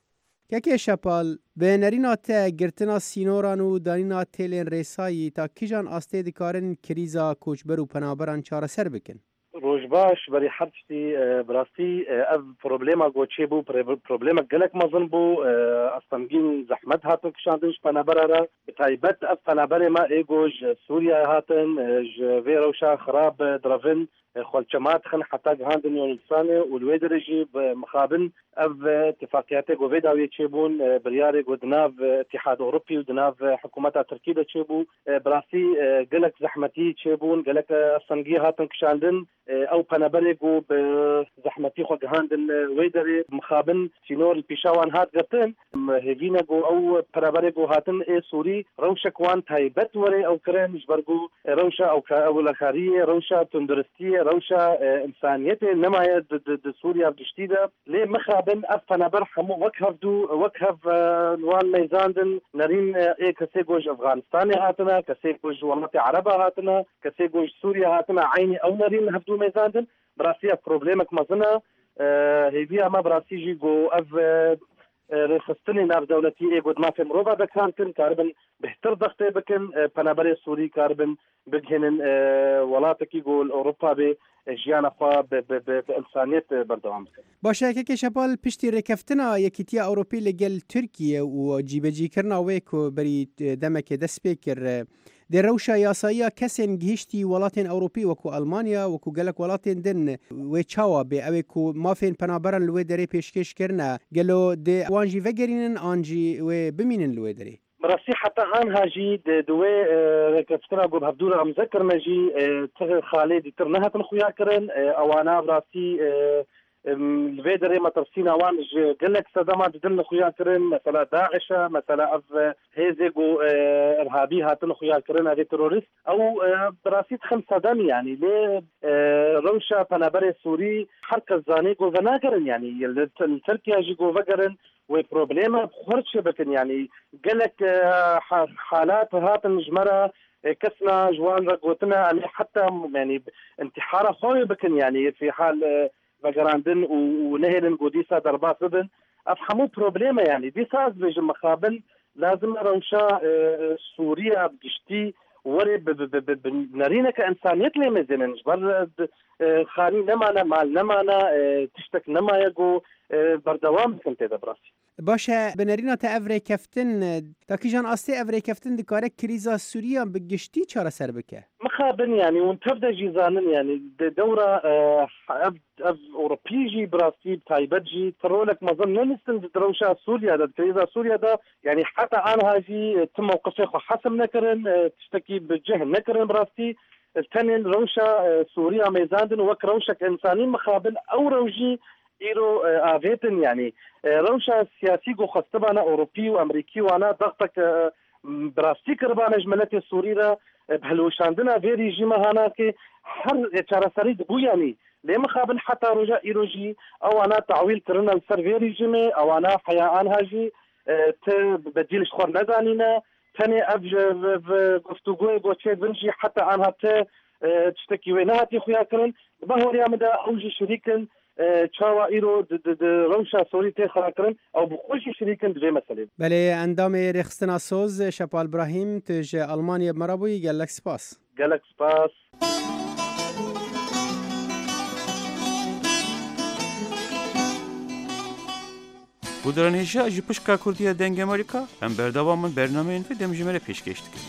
یەکێ شەپال بێنەرینا تە گرتنا سینۆران و دانینا تێلێن ڕێسایی تا کیژان ئاستێ دikarin کریزا کۆچبەر و پەنابەران چارەسەر بکەن. ڕۆژ باش بەری حەرشتی براستی ئەv پرۆبلێما گۆچێ بوو پرۆبلێمە gelek mezin bû ئەستەمگین زەحمەت هاتن کشاندن ji پەنابەرە bi taybet ev penaberê me êgo ji Sûriya hatin ji vê rewşa xirab direvin xwelçemat xin heta gihandin Yûnistanê û li wê derê jî bi mixabin ev ittifaqiyatê got vê dawiyê çêbûn biryarê got di nav Îtîhad Ewropî û di nav hikûmeta Tirkî de çêbû birastî gelek zehmetî çêbûn gelek estengî hatin kişandin ew penaberê got bi zehmetî xwe gihandin wê derê mixabin sînor li pîşa wan hat girtin hêvîne got ew penaberê got hatin ê Sûrî rewşek wan taybet were ew kirin ji ber got rewşa ewlekariyê rewşa tunduristiyê rewşa insaniyetê nemaye di Sûriya diştî de lê mixabin ev penaber hemû wek hevdû wek hev wan meyzandin nerîn ê kesê got ji Efganistanê hatine kesê got ji welatê Ereba hatine kesê got ji Sûriya hatine aynî ew nerîn hevdû meyzandin birastî ev problemek mezin e hêviya me birastî jî got ev rêxistinê navdewletî ê got mafê mirova bekarkin karibin bihtir dextê bikin penaberê Sûrî karibin bigihînin welatekî got Ewropa bê jiyana xwe bi insaniyet berdewam bikin. باشەکێکی شەپال پشتی ڕێکەفتنا یەکیتیە ئەوروپی لەگەل تورکیە و جیبەجیکردنا وێ و بەری دەمەکێ دەست پێ کرد دێ ڕەوشە یاساییە کەسێن گیشتی وڵاتێن ئەوروپی وەکو ئەلمانیا وەکو گەلک وڵاتێن دن وێ چاوە بێ ئەوێ و مافێن پەنابەرن لێ دەرێ پێشکەشکردە گەلۆ دێ وانجی vegerinên anjî wê bimînin li wê derê. براستی حتی آنها جی دوی رکفتنا گو هفدور امزه کرنه جی تغیر خالی دیتر نه هتن خویا کرن اوانا براستی لێ دەرێ مەترسین ئەوان gelek سەدەما ددن خویان کردن مەسەلا داعشە مەسەلا ئەف هێزێک و ئەرهابی هاتن خویان کردن ئەvê تۆریست ئەو بڕاستی خم سەدەم یعنی لێ ڕەوشە پەنەبەرێ سووری هەر کەس زانێ گۆڤە ناکردن یعنی ترکیاژی گۆڤە کردن وی پرۆبلێمە خۆرچێ بکن یعنی gelek حالات هاتن ژمەرە كسنا جوان رقوتنا يعني حتى يعني انتحار خوي بكن يعني في حال بقراندن ونهرن قديسة دربات بدن أفهموا بروبليمة يعني دي ساز بيجي مقابل لازم روشا سوريا بجشتي وري بنرينا كإنسانيت لي مزينن جبر خاني نمانا مال نمانا تشتك نما يقو بردوام كنت هذا براسي باشه بنرينا تا افري كفتن تاكي جان اصلي افري كفتن دكاره كريزا سوريا بگشتي چاره سر بكه مخابن يعني وانتبدا جيزانن يعني دورة اوروبيجي براسي بتايبتجي ترولك مظن نستند دروشا سوريا دا كريزا سوريا دا يعني حتى انا هاجي تم موقفي خو حسب نكرن تشتكي بجه نكرن براسي الثاني روشا سوريا ميزاندن وك روشك انساني مخابن او روجي إيرو آفيتن يعني روشة سياسي جو خستبانا أوروبي وأمريكي وأنا ضغطك براستي كربانا جملتي السورية بهلوشاندنا في ريجيما هناك هر ترى دبو يعني لما خابن حتى رجع إيروجي أو أنا تعويل كرنا السر في ريجيمي أو أنا حياء هاجي بديل شخور نزانينا ثاني أبج گفتگوی گوشه بنجي حتى أنا تشتكي ويناتي خويا كرن بهوريا مدى أوجي شريكن چاوا ایرو روشا سوری تی خراکرن او بخوشی شریکن دوی مسئله بله اندام رخصتنا سوز شپال ابراهیم تج آلمانیا مرابوی گلک سپاس Bu dönemde ji pişka Kurdiya denge Amerika em berdavamın bernameyên ve demjimere pêşkêş dikin.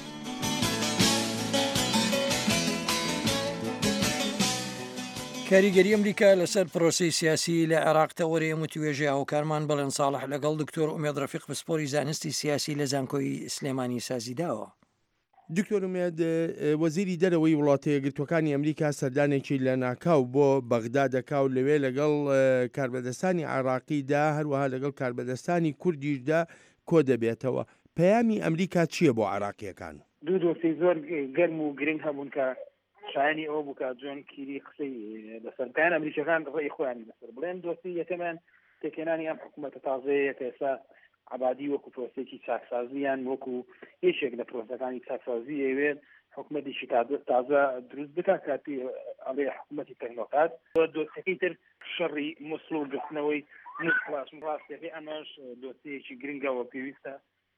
کاریگەری ئەمریکا لەسەر پرۆسی سیاسی لە عێراق تەوەری متوێژە هاوکارمان بەڵێن ساڵح لەگەڵ دکتۆر ئومێد ڕەفیق پسپۆری زانستی سیاسی لە زانکۆی سلێمانی سازیداوە. دکتۆر ئومێد وەزیری دەرەوەی وڵاتە یەکگرتوەکانی ئەمریکا سەردانێکی لە ناکاو بۆ بەغدا دەکا و لەوێ لەگەڵ کاربەدەستانی عێراقیدا هەروەها لەگەڵ کاربەدەستانی کوردیشدا کۆ دەبێتەوە. پەیامی ئەمریکا چییە بۆ عێراقیەکان؟ دوو دۆسی زۆر گەرم و گرنگ هەبوون کە شایانی ئەوە بوو کە جۆن کیری قسەی لەسەرکان ئەمریکەکان ڕێی خۆیانی لەسەر بڵێن دۆستی یەکەمان تێکێنانی ئەم حکوومەتە تازەیە کە ئێستا عبادی وەکو پرۆسێکی چاکسازیان وەکو هیچێک لە پرۆسەکانی چاکسازی ئەوێت حکوومەتێکی تازە دروست بکە کاتی ئەڵێ حکوومەتی تەکنۆکات دۆستەکەی تر شەڕی موسڵ و گرتنەوەی نوسڵاش ڕاستەکەی ئەمەش دۆستەیەکی گرنگەوە پێویستە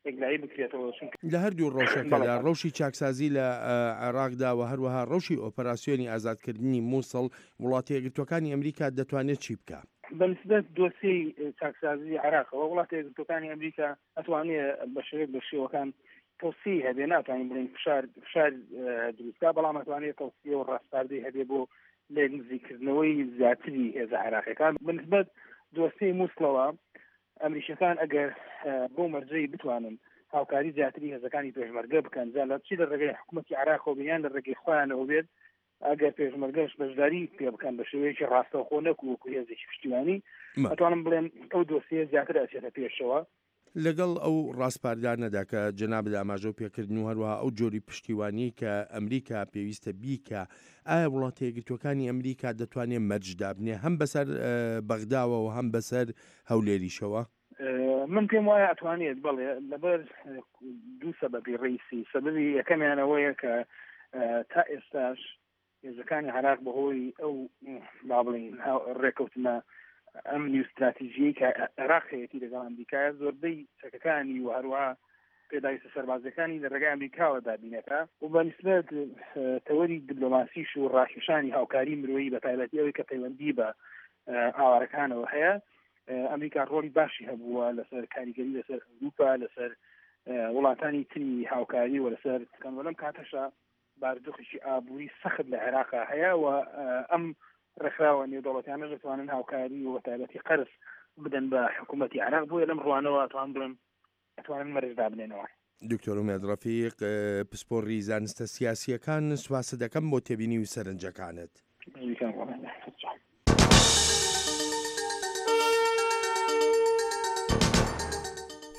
لە هەردوو ڕۆژەکەدا ڕەوشی چاکسازی لە عێراقدا و هەروەها ڕەوشی ئۆپەراسیۆنی ئازادکردنی مووسڵ وڵاتە یەکگرتوەکانی ئەمریکا دەتوانێت چی بکە؟ بەنسبەت دۆسی چاکسازی عێراقەوە وڵاتە یەکگرتوەکانی ئەمریکا ئەتوانێت بە شێوەیەک بە شێوەکان تەوسی هەبێ ناتوانین بڵین فشار دروستکە بەڵام ئەتوانێت تەوسیە و ڕاستپاردەی هەبێ بۆ لێ نزیکردنەوەی زیاتری هێزە عێراقیەکان بەنسبەت دۆسی مووسڵەوە ئەمریکەکان ئەگەر بۆ مەرجەی بتوانن هاوکاری زیاتری هێزەکانی پێشمەرگە بکەن جا لە چی لە ڕێگەی حکوومەتی عێراقەوە بیان لە ڕێگەی خۆیانەوە بێت ئەگەر پێشمەرگەش بەشداری پێ بکەن بە شێوەیەکی ڕاستەوخۆ نەکو وەکو هێزێکی پشتیوانی ئەتوانم بڵێن ئەو دۆسیە زیاتر ئەچێتە پێشەوە لەگەڵ ئەو ڕاستپاردانەدا کە جەنابەت ئاماژە و پێکردن و هەروەها ئەو جۆری پشتیوانی کە ئەمریکا پێویستە بیکە ئایا وڵاتە یەکگرتوەکانی ئەمریکا دەتوانێت مەرجدا بنێ هەم بەسەر بەغداوە و هەم بەسەر هەولێریشەوە؟ من پێم وایە ئەتوانێت بڵێ لەبەر دوو سەبەبی ڕئیسی سەبەبی یەکەمیانەوەیە کە تا ئێستاش هێزەکانی عێراق بەهۆی ئەو با بڵین ڕێکەوتنە ئەمنی و استراتیژیەی کە عێراق هەیەتی لەگەڵ ئەمریکایە زۆربەی چەکەکانی و هەروەها پێداویستە سەربازەکانی لە ڕێگای ئەمریکاوە دابینێتە و بەنسبەت تەوەری دیپلۆماسیش و ڕاکێشانی هاوکاری مرۆیی بە تایبەتی ئەوەی کە پەیوەندی بە ئاوارەکانەوە هەیە ئەمریکا ڕۆڵی باشی هەبووە لەسەر کاریگەری لەسەر ئەوروپا لەسەر وڵاتانی تری هاوکاری و لەسەر کەنوەلەم کاتەشە باردۆخێکی ئابووری سەخت لە عێراقا هەیە و ئەم ڕێکخراوە نێودەوڵەتیانە دەتوانن هاوکاری و بەتایبەتی قەرز بدەن بە حکوومەتی عێراق بۆیە لەم ڕوانەوە ئەتوانن مەرجدا بنێنەوە. دکتۆر ئومێد ڕەفیق پسپۆڕی زانستە سیاسیەکان سوپاس دەکەم بۆ تێبینی و سەرنجەکانت.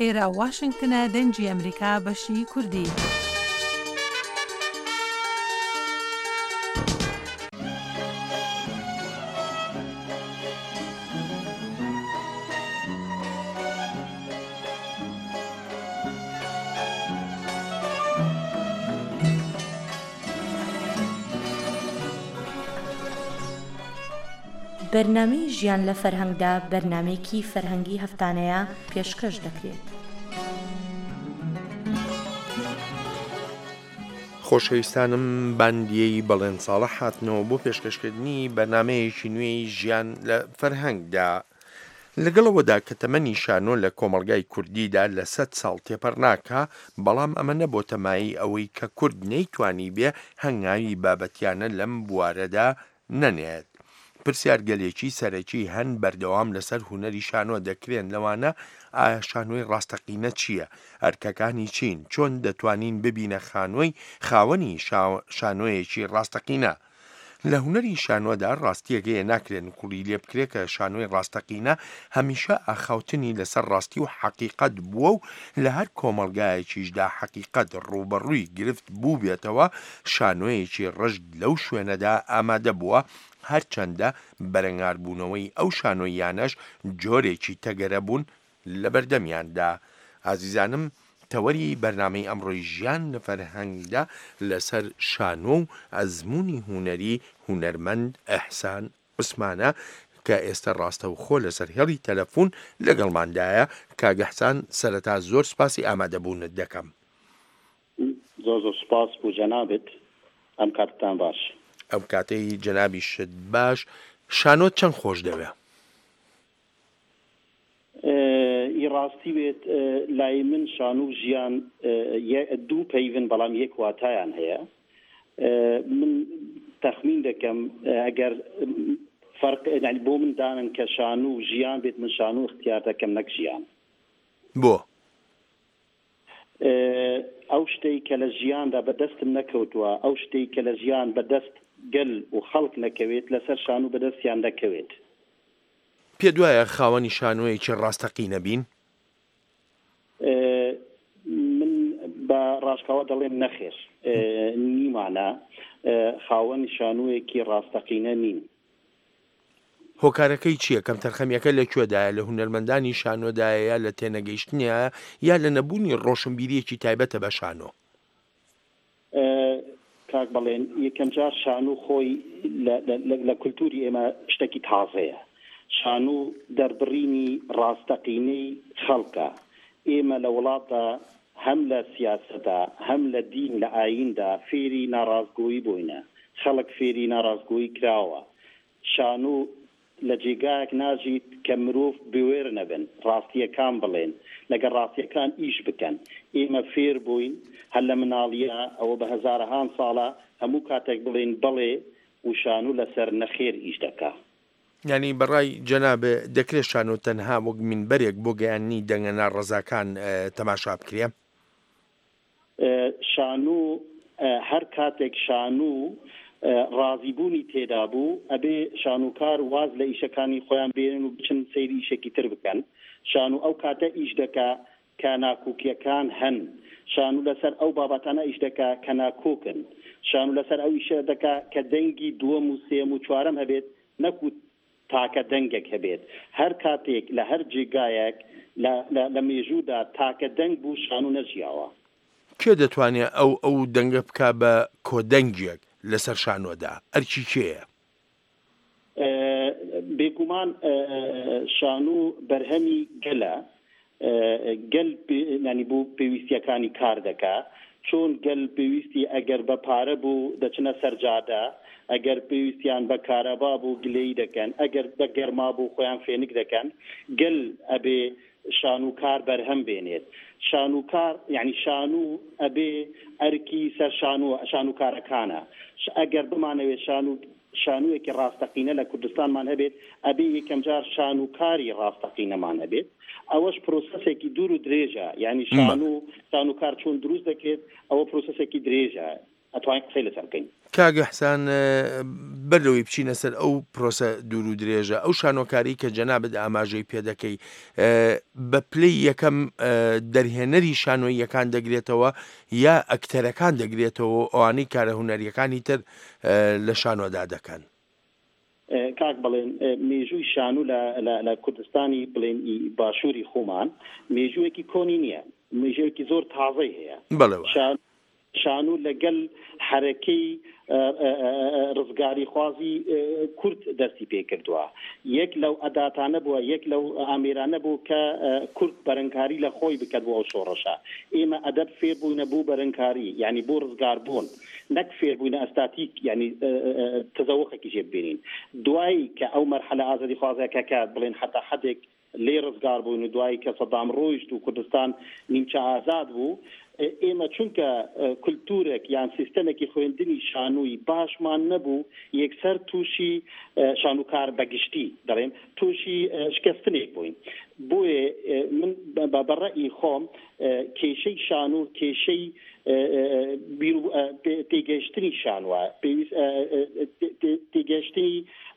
ئێرە واشنگتنە دەنگی ئەمریکا بەشی کوردی. بەرنامەی ژیان لە فەرهەنگدا بەرنامەیەکی فەرهەنگی هەفتانەیە پێشکەش دەکرێت. خۆشەویستانم باندیەی بەڵێن ساڵە هاتنەوە بۆ پێشکەشکردنی بەرنامەیەکی نوێی ژیان لە فەرهەنگدا لەگەڵەوەدا کە تەمەنی شانۆ لە کۆمەڵگای کوردیدا لە 100 ساڵ تێپەڕ ناکە، بەڵام ئەمە نەبۆ تەمایی ئەوەی کە کورد نەیتوانی بێ هەنگاوی بابەتیانە لەم بوارەدا نەنێت. پرسیارگەلێکی سەرەکی هەن بەردەوام لەسەر هونەری شانۆ دەکرێن لەوانە ئایا شانۆی ڕاستەقینە چییە؟ ئەرکەکانی چین؟ چۆن دەتوانین ببینە خانۆی خاوەنی شانۆیەکی ڕاستەقینە؟ لە هونەری شانۆدا ڕاستیەکەیە ناکرێن کوڵی لێ بکرێت کە شانۆی ڕاستەقینە هەمیشە ئاخاوتنی لەسەر ڕاستی و حەقیقەت بووە و لە هەر کۆمەڵگایەکیشدا حەقیقەت ڕوبەڕووی گرفت بوو بێتەوە شانۆیەکی ڕژد لەو شوێنەدا ئامادە بووە، هەرچەندە بەرەنگاربوونەوەی ئەو شانۆیانەش جۆرێکی تەگەرە بوون لە بەردەمیاندا. ئازیزانم، تەوەری بەرنامەی ئەمڕۆی ژیان لە فەرهەنگدا لەسەر شانۆ و ئەزمموی هونەری هونەرمەند ئەحسان عوسمانە کە ئێستا ڕاستە و خۆ لەسەر هێڵی تەلەفۆن لەگەڵماندایە. کاگە ئەحسان، سەرەتا زۆر سپاسی ئامادەبوونت دەکەم. زۆر سپاس بۆ جەنابێت، ئەم کاتتان باش. ئەم کاتەی جەنابی شت باش. شانۆت چەند خۆش دەوێ؟ ڕاستی بێت لای من شانۆ ژیان دوو پەیون بەڵام یەک واتایان هەیە. من تەخمین دەکەم ئەگەر فەرق بۆ من دانن کە شانۆ ژیان بێت، من شانۆ اختیار دەکەم نەک ژیان. بۆ ئەو شتەی کە لە ژیاندا بەدەستم نەکەوتووە، ئەو شتەی کە لە ژیان بەدەست گەل و خەڵک نەکەوێت، لەسەر شانۆ بەدەستیان دەکەوێت. پێ دوایە خاوەنی شانۆیەکی ڕاستەقینە بین؟ من بە ڕاستەوە دەڵێم نەخێر، نیمانە خاوەنی شانۆیەکی ڕاستەقینە نین. هۆکارەکەی چییە؟ کەم تەرخەمیەکە لەکوێدایە؟ لە هونەرمەندانی شانۆدایە یا لە تێنەگەیشتنیە یا لە نەبوونی ڕۆشنبیریەکی تایبەتە بە شانۆ؟ کاک بەڵێن یەکەم جار شانۆ خۆی لە کولتوری ئێمە شتێکی تازەیە. شانۆ دەربڕینی ڕاستەقینەی خەڵکە. ئێمە لە وڵاتە هەم لە سیاسەتە هەم لە دین لە ئایندا فێری ناڕازگۆیی بووینە، خەڵک فێری ناڕازگۆیی کراوە. شانۆ لە جێگایەک ناژیت کە مرۆڤ بوێر نەبن، ڕاستیەکان بڵێن، لەگەڵ ڕاستیەکان ئیش بکەن. ئێمە فێر بووین هەر لە مناڵیە ئەوە بە هەزارەهان ساڵە هەموو کاتێک بڵێن بەڵێ و شانۆ لەسەر نەخێر ئیش دەکا. یعنی بەڕای جەنابێ دەکرێت شانۆ تەنها وەک منبەرێک بۆ گەیاندنی دەنگە ناڕەزاکان تەماشا بکرێ؟ شانۆ هەر کاتێک شانۆ ڕازیبوونی تێدا بوو، ئەبێ شانۆکار واز لە ئیشەکانی خۆیان بێنن و بچن سەیری ئیشێکی تر بکەن. شانۆ ئەو کاتە ئیش دەکا کە ناکۆکیەکان هەن. شانۆ لەسەر ئەو بابەتانە ئیش دەکا کە ناکۆکن. شانۆ لەسەر ئەو ئیشە دەکا کە دەنگی دووەم و سێم و چوارەم هەبێت، نەکو تاکە دەنگێک هەبێت. هەر کاتێک لە هەر جێگایەک لە مێژوودا تاکە دەنگ بوو، شانۆ نەژیاوە. کێ دەتوانێت ئەو دەنگە بکا بە کۆدەنگێک لەسەر شانۆدا؟ ئەرکی کێیە؟ بێگومان شانۆ بەرهەمی گەلە، گەل بۆ پێویستیەکانی کار دەکا. چۆن گەل پێویستی ئەگەر بە پارە بوو دەچنە سەرجادا، ئەگەر پێویستیان بە کارەبا بوو گلەی دەکەن، ئەگەر بە گەرما بوو خۆیان فێنک دەکەن. گەل ئەبێ شانۆکار بەرهەم بێنێت. شانۆکار یعنی شانۆ ئەبێ ئەرکی سەر شانۆکارەکانە. ئەگەر بمانەوێت شانۆیەکی ڕاستەقینە لە کوردستانمان هەبێت، ئەبێ یەکەم جار شانۆکاری ڕاستەقینەمان هەبێت. ئەوەش پرۆسەسێکی دوور و درێژە، یعنی شانۆکار چۆن دروست دەکرێت، ئەوە پرۆسەسێکی درێژە. ئەتوانین قسەی لەسەر بکەین. کاگە حسان بەرەوەی بچینە سەر ئەو پرۆسە دوور و درێژە ئەو شانۆکاری کە جەنابەت ئاماژەی پێ دەکەی بە پلەی یەکەم دەرهێنەری شانۆییەکان دەگرێتەوە یا ئەکتەرەکان دەگرێتەوە ئەوانەی کارە هونەریەکانی تر لە شانۆدا دەکەن. کاک بڵێن مێژووی شانوو لە کوردستانی بڵێن باشووری خۆمان مێژوویەکی کۆنی نییە، مێژوویەکی زۆر تازەی هەیە. شانوو لەگەل حرەکەی ڕزگاری خوازی کورد دەستی پێ کردووە. یەک لەو ئەداتانە بووە، یەک لەو ئامێرانە بوو کە کورد بەرەنکاری لە خۆی بکات بۆ ئەو شۆڕەشە. ئێمە ئەدەب فێر بووینە بوو بەرەنکاری، یعنی بۆ ڕزگار بوون، نەک فێر بووینە ئەستاتیک، یعنی تەزەوقێکی جێ ببینین. دوایی کە ئەو مەرحەلە ئازادی خوازەکە کات بڵێن حتا حدێک لێ ڕزگار بوون و دوایی کە سەدام ڕۆیشت و کوردستان نیمچە ئازاد بوو، ئێمە چونکە کولتورێک یان سیستەمێکی خوێندنی شانووی باشمان نەبوو، یەکسەر تووشی شانوکار بەگشتی دەڵێم تووشی شکستنێک بووین. بۆیە من بەڕەئی خۆم کێشەی شانوو کێشەی تێگەیشتنی شانوە، تێگەیشتنی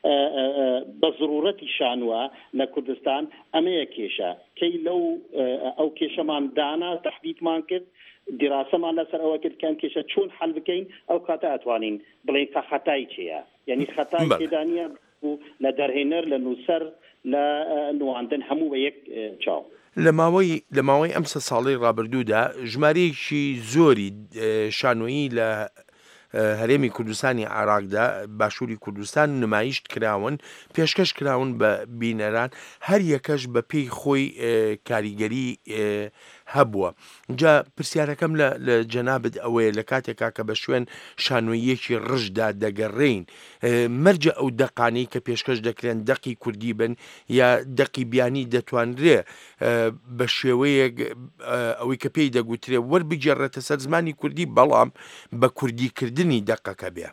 بە ضرورەتی شانوە لە کوردستان ئەمەیە کێشە کەی لەو ئەو کێشەمان دانا تەحدیدمان کرد، دیراسەمان لەسەر ئەوە کرد کەم کێشە چۆن حەل بکەین، ئەو کاتە ئەتوانین بڵێن کە خەتای چییە، یعنی خەتای تێدانیە و لە دەرهێنەر لە نووسەر لە نواندن هەموو بە یەک چاو. لە ماوەی ئەم سە ساڵەی ڕابردوودا ژمارەیەکی زۆری شانۆیی لە هەرێمی کوردستانی عێراقدا باشووری کوردستان نمایشت کراون، پێشکەش کراون بە بینەران، هەر یەکەش بە پێی خۆی کاریگەری هەبووە. جا پرسیارەکەم لە جەنابەت ئەوەیە لە کاتێکا کە بە شوێن شانۆییەکی ڕژدا دەگەڕێین، مەرجە ئەو دەقانەی کە پێشکەش دەکرێن دەقی کوردی بن یا دەقی بیانی دەتوانرێ بە شێوەیەک ئەوەی کە پێی دەگوترێ وەربگێڕێتە سەر زمانی کوردی، بەڵام بە کوردیکردنی دەقەکە بێ.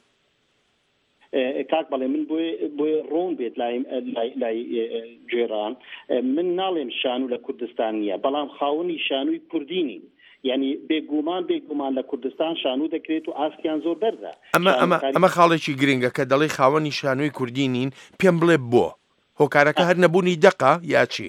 کاک بەڵێ من بۆی ڕۆن بێت لای گوێران، من ناڵێم شانوو لە کوردستان نییە، بەڵام خاوەنی شانووی کوردی نین، یعنی بێگومان لە کوردستان شانوو دەکرێت و ئاستیان زۆر بەرزە. ئەمە خاڵێکی گرنگە کە دەڵێ خاوەنی شانووی کوردی نین، پێم بڵێ بۆ هۆکارەکە هەر نەبوونی دەقا یا چی؟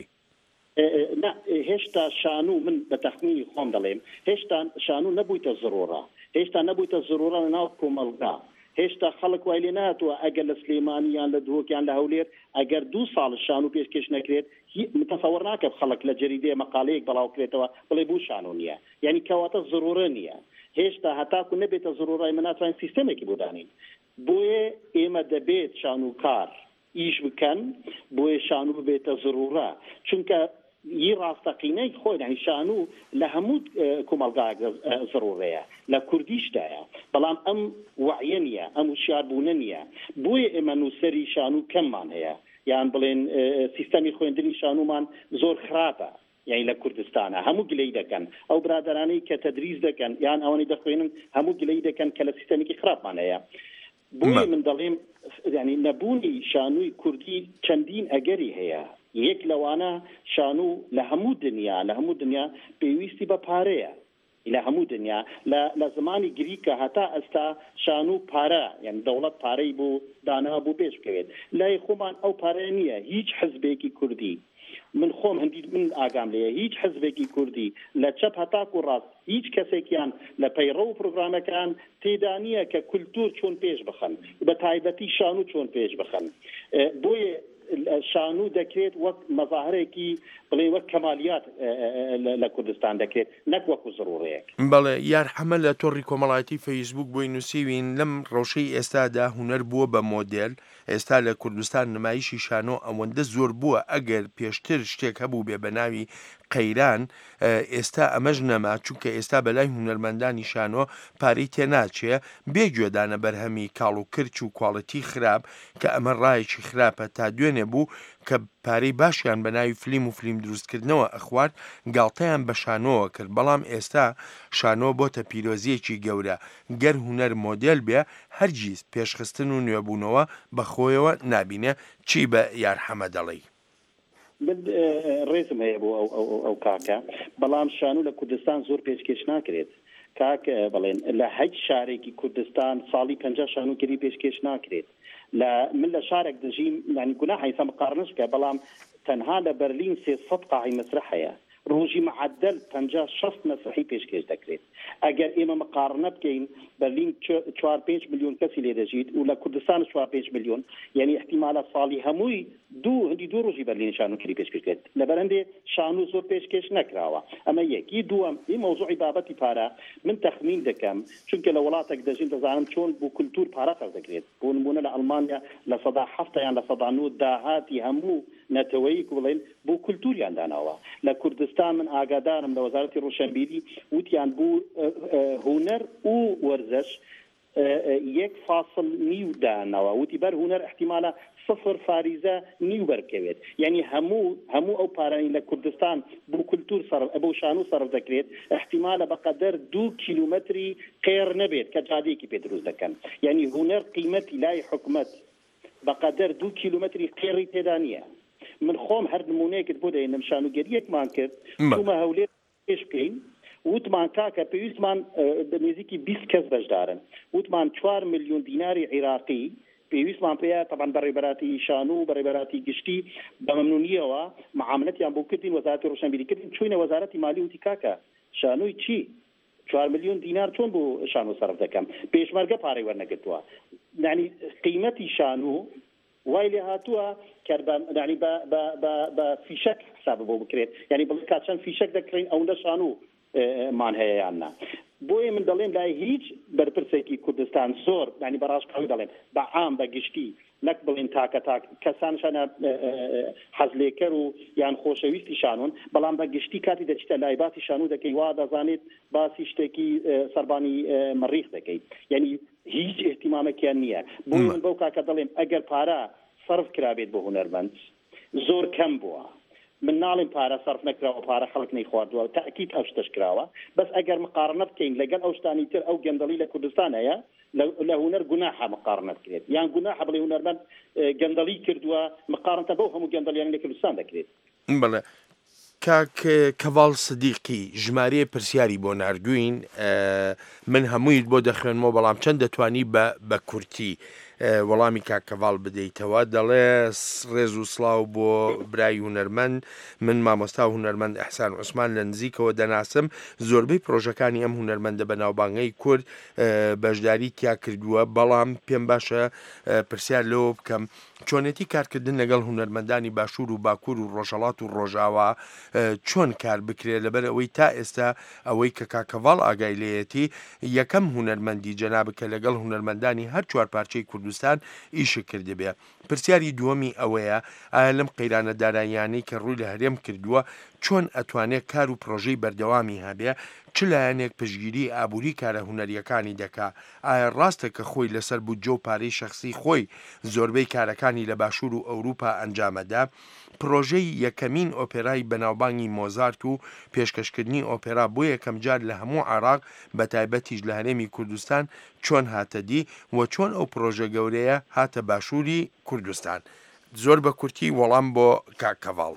هێشتا شانوو من بە تەخمینی خۆم دەڵێم هێشتا شانوو نەبوویتە زڕۆرە، هێشتا نەبوویتە زڕۆرە لە ناو کۆمەڵگا، هێشتا خەڵک وای لێ نهاتووە ئەگەر لە سلێمانیان لە دۆکیان لە هەولێر ئەگەر 2 ساڵ شانوو پێشکەش نەکرێت متەسەوەر ناکەم خەڵک لە جەریدەیە مەقالەیەک بەڵاوکرێتەوە بڵێ بوو شانوو نییە، یعنی کەواتە زڕۆرە نییە. هێشتا هەتاکو نەبێتە زڕۆرای من ناتوانین سیستەمێکی بۆ دانین. بۆیە ئێمە دەبێت شانووکار ئیش بکەن، بۆیە شانوو ببێتە زڕۆرە، چونکە یی ڕاستەقینەی خۆی یعنی شانوو لە هەموو کۆمەڵگایەک زڕۆرەیە، لە کوردیشدایە، بەڵام ئەم وعیە نییە، ئەم وشیاربوونە نییە. بۆیە ئێمە نووسەری شانوو کەممان هەیە، یان بڵێن سیستەمی خوێندنی شانوومان زۆر خراپە، یعنی لە کوردستانە هەموو گلەی دەکەن، ئەو برادرانەی کە تەدریس دەکەن یان ئەوانەی دەخوێنن هەموو گلەی دەکەن کە لە سیستەمێکی خراپمان هەیە. بۆیە من دەڵێم یعنی نەبوونی شانووی کوردی چەندین ئەگەری هەیە. یەک لەوانە شانوو لە هەموو دنیا پێویستی بە پارەیە، لە هەموو دنیا لە زمانی گریکە هەتا ئەستا شانوو پارە، یعنی دەوڵەت پارەی بۆ دانا بوو پێش بکەوێت. لای خۆمان ئەو پارەیە نییە، هیچ حزبێکی کوردی من خۆم هەندی من ئاگام لێیە هیچ حزبێکی کوردی لە چەپ هەتاکو ڕاست هیچ کەسێکیان لە پەیڕە و پرۆگرامەکان تێدا نییە کە کولتور چۆن پێش بخەن، بە تایبەتی شانوو چۆن پێش بخەن. بۆیە شانوو دەکرێت وەک مەظاهرێکی بڵێ وەک کەمالیات لە کوردستان دەکرێت، نەک وەکو زڕۆرەیەک. بەڵێ یار حەمە لە تۆڕی کۆمەڵایەتی فەیسبوک بۆی نووسیوین لەم ڕەوشەی ئێستادا هونەر بووە بە مۆدێل، ئێستا لە کوردستان نمایشی شانۆ ئەوەندە زۆر بووە ئەگەر پێشتر شتێک هەبوو بێ بە ناوی قەیران، ئێستا ئەمەش نەما، چونکە ئێستا بەلای هونەرمەندانی شانۆ پارەی تێناچێ، بێگوێدانە بەرهەمی کاڵ و کرچ و کواڵەتی خراپ کە ئەمە ڕایەکی خراپە، تا دوێنێ بوو کە پارەی باشیان بە ناوی فلیم و فلیم دروستکردنەوە ئەخوارد گاڵتەیان بە شانۆوە کرد. بەڵام ئێستا شانۆ بۆتە پیرۆزیەکی گەورە، گەر هونەر مۆدێل بێ هەرگیز پێشخستن و نوێبوونەوە بەخۆیەوە نابینێ. چی بە یار حەمە دەڵێی؟ ڕێزم هەیە بۆ ئەو کاکە بەڵام شانوو لە کوردستان زۆر پێشکەش ناکرێت کاک بڵێن لە هەج شارێکی کوردستان ساڵی 50 شانوکردی پێشکەش ناکرێت من لە شارێک دەژیم ینی گوناحی سەمقارنش کە بەڵام تەنها لە بەرلین 300 قاعی مسرح هەیە ڕۆژی معدل 50-60 مسرحی پێشکەش دەکرێت ئەگەر ئێمە مقارنە بکەین بەرلین 4-5 میلیۆن کەسی لێ دەژیت و لە کوردستان 4-5 میلیۆن یعنی احتیمالە ساڵی هەمووی هەندی دوو ڕۆژی بەرلین شانوکردی پێشکەش لەبەر هەندێ شانوو زۆر پێشکەش نەکراوە ئەمە یەکی دووەم این مەوزوعی بابەتی پارە من تەخمین دەکەم چونکە لە وڵاتێک دەژین دەزانم چۆن بۆ کولتور پارە خەرج دەکرێت بۆ نمونە لە ئەڵمانیا لە سەدا 7 یان لە سەدا 9 داهاتی هەموو نەتەوەیی بڵێن بۆ کولتوریان داناوە لە کوردستان من ئاگادارم لە وەزارەتی ڕۆشنبیری وتیان بوو هونەر و وەرزش 1.9 داناوە وتی بەر هونەر احتیمالە 0 فاریزە نیو بەرکەوێت یعنی هەموو ئەو پارانی لە کوردستان بۆ کولتور بۆ شانوو سەرف دەکرێت احتیمالە بەقەدەر 2 کیلومتری قێر نەبێت کە جادەیەکی پێ دروست دەکەن یعنی هونەر قیمەتی لای حکومەت بەقەدەر 2 کیلومتری قێڕی پێدا نییە من خۆم هەر نمونەیەکت بۆ دەێنم شانوگەریەکمان کرد چوومە هەولێر پێش بکەین وتمان کاکە پێویستمان نزیکی 20 کەس بەشدارن وتمان 4 میلیۆن دیناری عێراقی پێویستمان پێە طبعا بەڕێبەراتی شانوو بەڕێبەراتی گشتی بە مەمنونیەوە معاملەتیان بۆ کردین وەزارەتی ڕۆشنبیری کردین چوینە وەزارەتی مالی وتی کاکە شانووی چی 4 میلیۆن دینار چۆن بۆ شانوو سەرف دەکەم پێشمەرگە پارەی وەرنەگرتووە یعنی قیمەتی شانوو وای لێ هاتووە کە ینی بە فیشەک حساب بۆ بکرێت یعنی بڵێ کاتچەند فیشەک دەکرین ئەوەندە شانوو مان هەیە یاننا بۆیە من دەڵێم لای هیچ بەرپرسێکی کوردستان زۆر ینی بەڕاستقاوی دەڵێم بە عام بە گشتی نەک بڵێن تاکە کەسانشانە حەزلێکەر و یان خۆشەویستی شانون بەڵام بە گشتی کاتی دەچیتە لایباتی شانوو دەکەی وا دەزانێت باسی شتێکی سەربانی مەریخ دەکەیت یعنی هیچ احتیمامێکیان نییە بۆ من بەو کاکە دەڵێم ئەگەر پارە سەرف کرابێت بۆ هونەرمەند زۆر کەم بووە من ناڵێم پارە سەرف نەکراوە پارە خەڵک نەیخواردووە تاکید ئەو شتەش کراوە بەس ئەگەر مقارنە بکەین لەگەڵ ئەو شتانی تر ئەو گەندەڵی لە کوردستان هەیە لە هونەر گوناحە مقارنە بکرێت یان گوناحە بڵێ هونەرمەند گەندەڵی کردووە مقارنەتە بەو هەموو گەندەڵیان لە کوردستان دەکرێت بەڵێ کاک کەڤاڵ سدیقی ژمارەیە پرسیاری بۆ ناردوین من هەموویت بۆ دەخوێنمەوە بەڵام چەند دەتوانی بە کورتی وەڵامی کاکەڤاڵ بدەیتەوە دەڵێ ڕێز و سڵاو بۆ برای هونەرمەند من مامۆستا هونەرمەند ئەحسان عوسمان لە نزیکەوە دەناسم زۆربەی پرۆژەکانی ئەم هونەرمەندە بەناوبانگەی کورد بەشداری تیا کردووە بەڵام پێم باشە پرسیار لەوە بکەم چۆنێتی کارکردن لەگەڵ هونەرمەندانی باشوور و باکوور و ڕۆژهەڵات و ڕۆژاوا چۆن کار بکرێت لەبەر ئەوەی تا ئێستا ئەوەی کە کاکەڤاڵ ئاگای لێیەتی یەکەم هونەرمەندی جەنابکە لەگەڵ هونەرمەندانی هەر چوار پارچەی کوردستان ئیشە کردبێ پرسیاری دووەمی ئەوەیە ئایا لەم قەیرانە داراییانەی کە ڕووی لە هەرێم کردووە چۆن ئەتوانێت کار و پرۆژەی بەردەوامی هەبێ چ لایەنێک پشگیری ئابووری کارە هونەریەکانی دەکا ئایا ڕاستە کە خۆی لەسەر بودجە و پارەی شەخصی خۆی زۆربەی کارەکانی لە باشوور و ئەوروپا ئەنجامەدا پرۆژەی یەکەمین ئۆپێرای بەناوبانگی مۆزارت و پێشکەشکردنی ئۆپێرا بۆ یەکەم جار لە هەموو عێراق بە تایبەتیش لە هەرێمی کوردستان چۆن هاتە دی و چۆن ئەو پرۆژە گەورەیە هاتە باشووری کوردستان زۆر بە کورتی وەڵام بۆ کاکەڤاڵ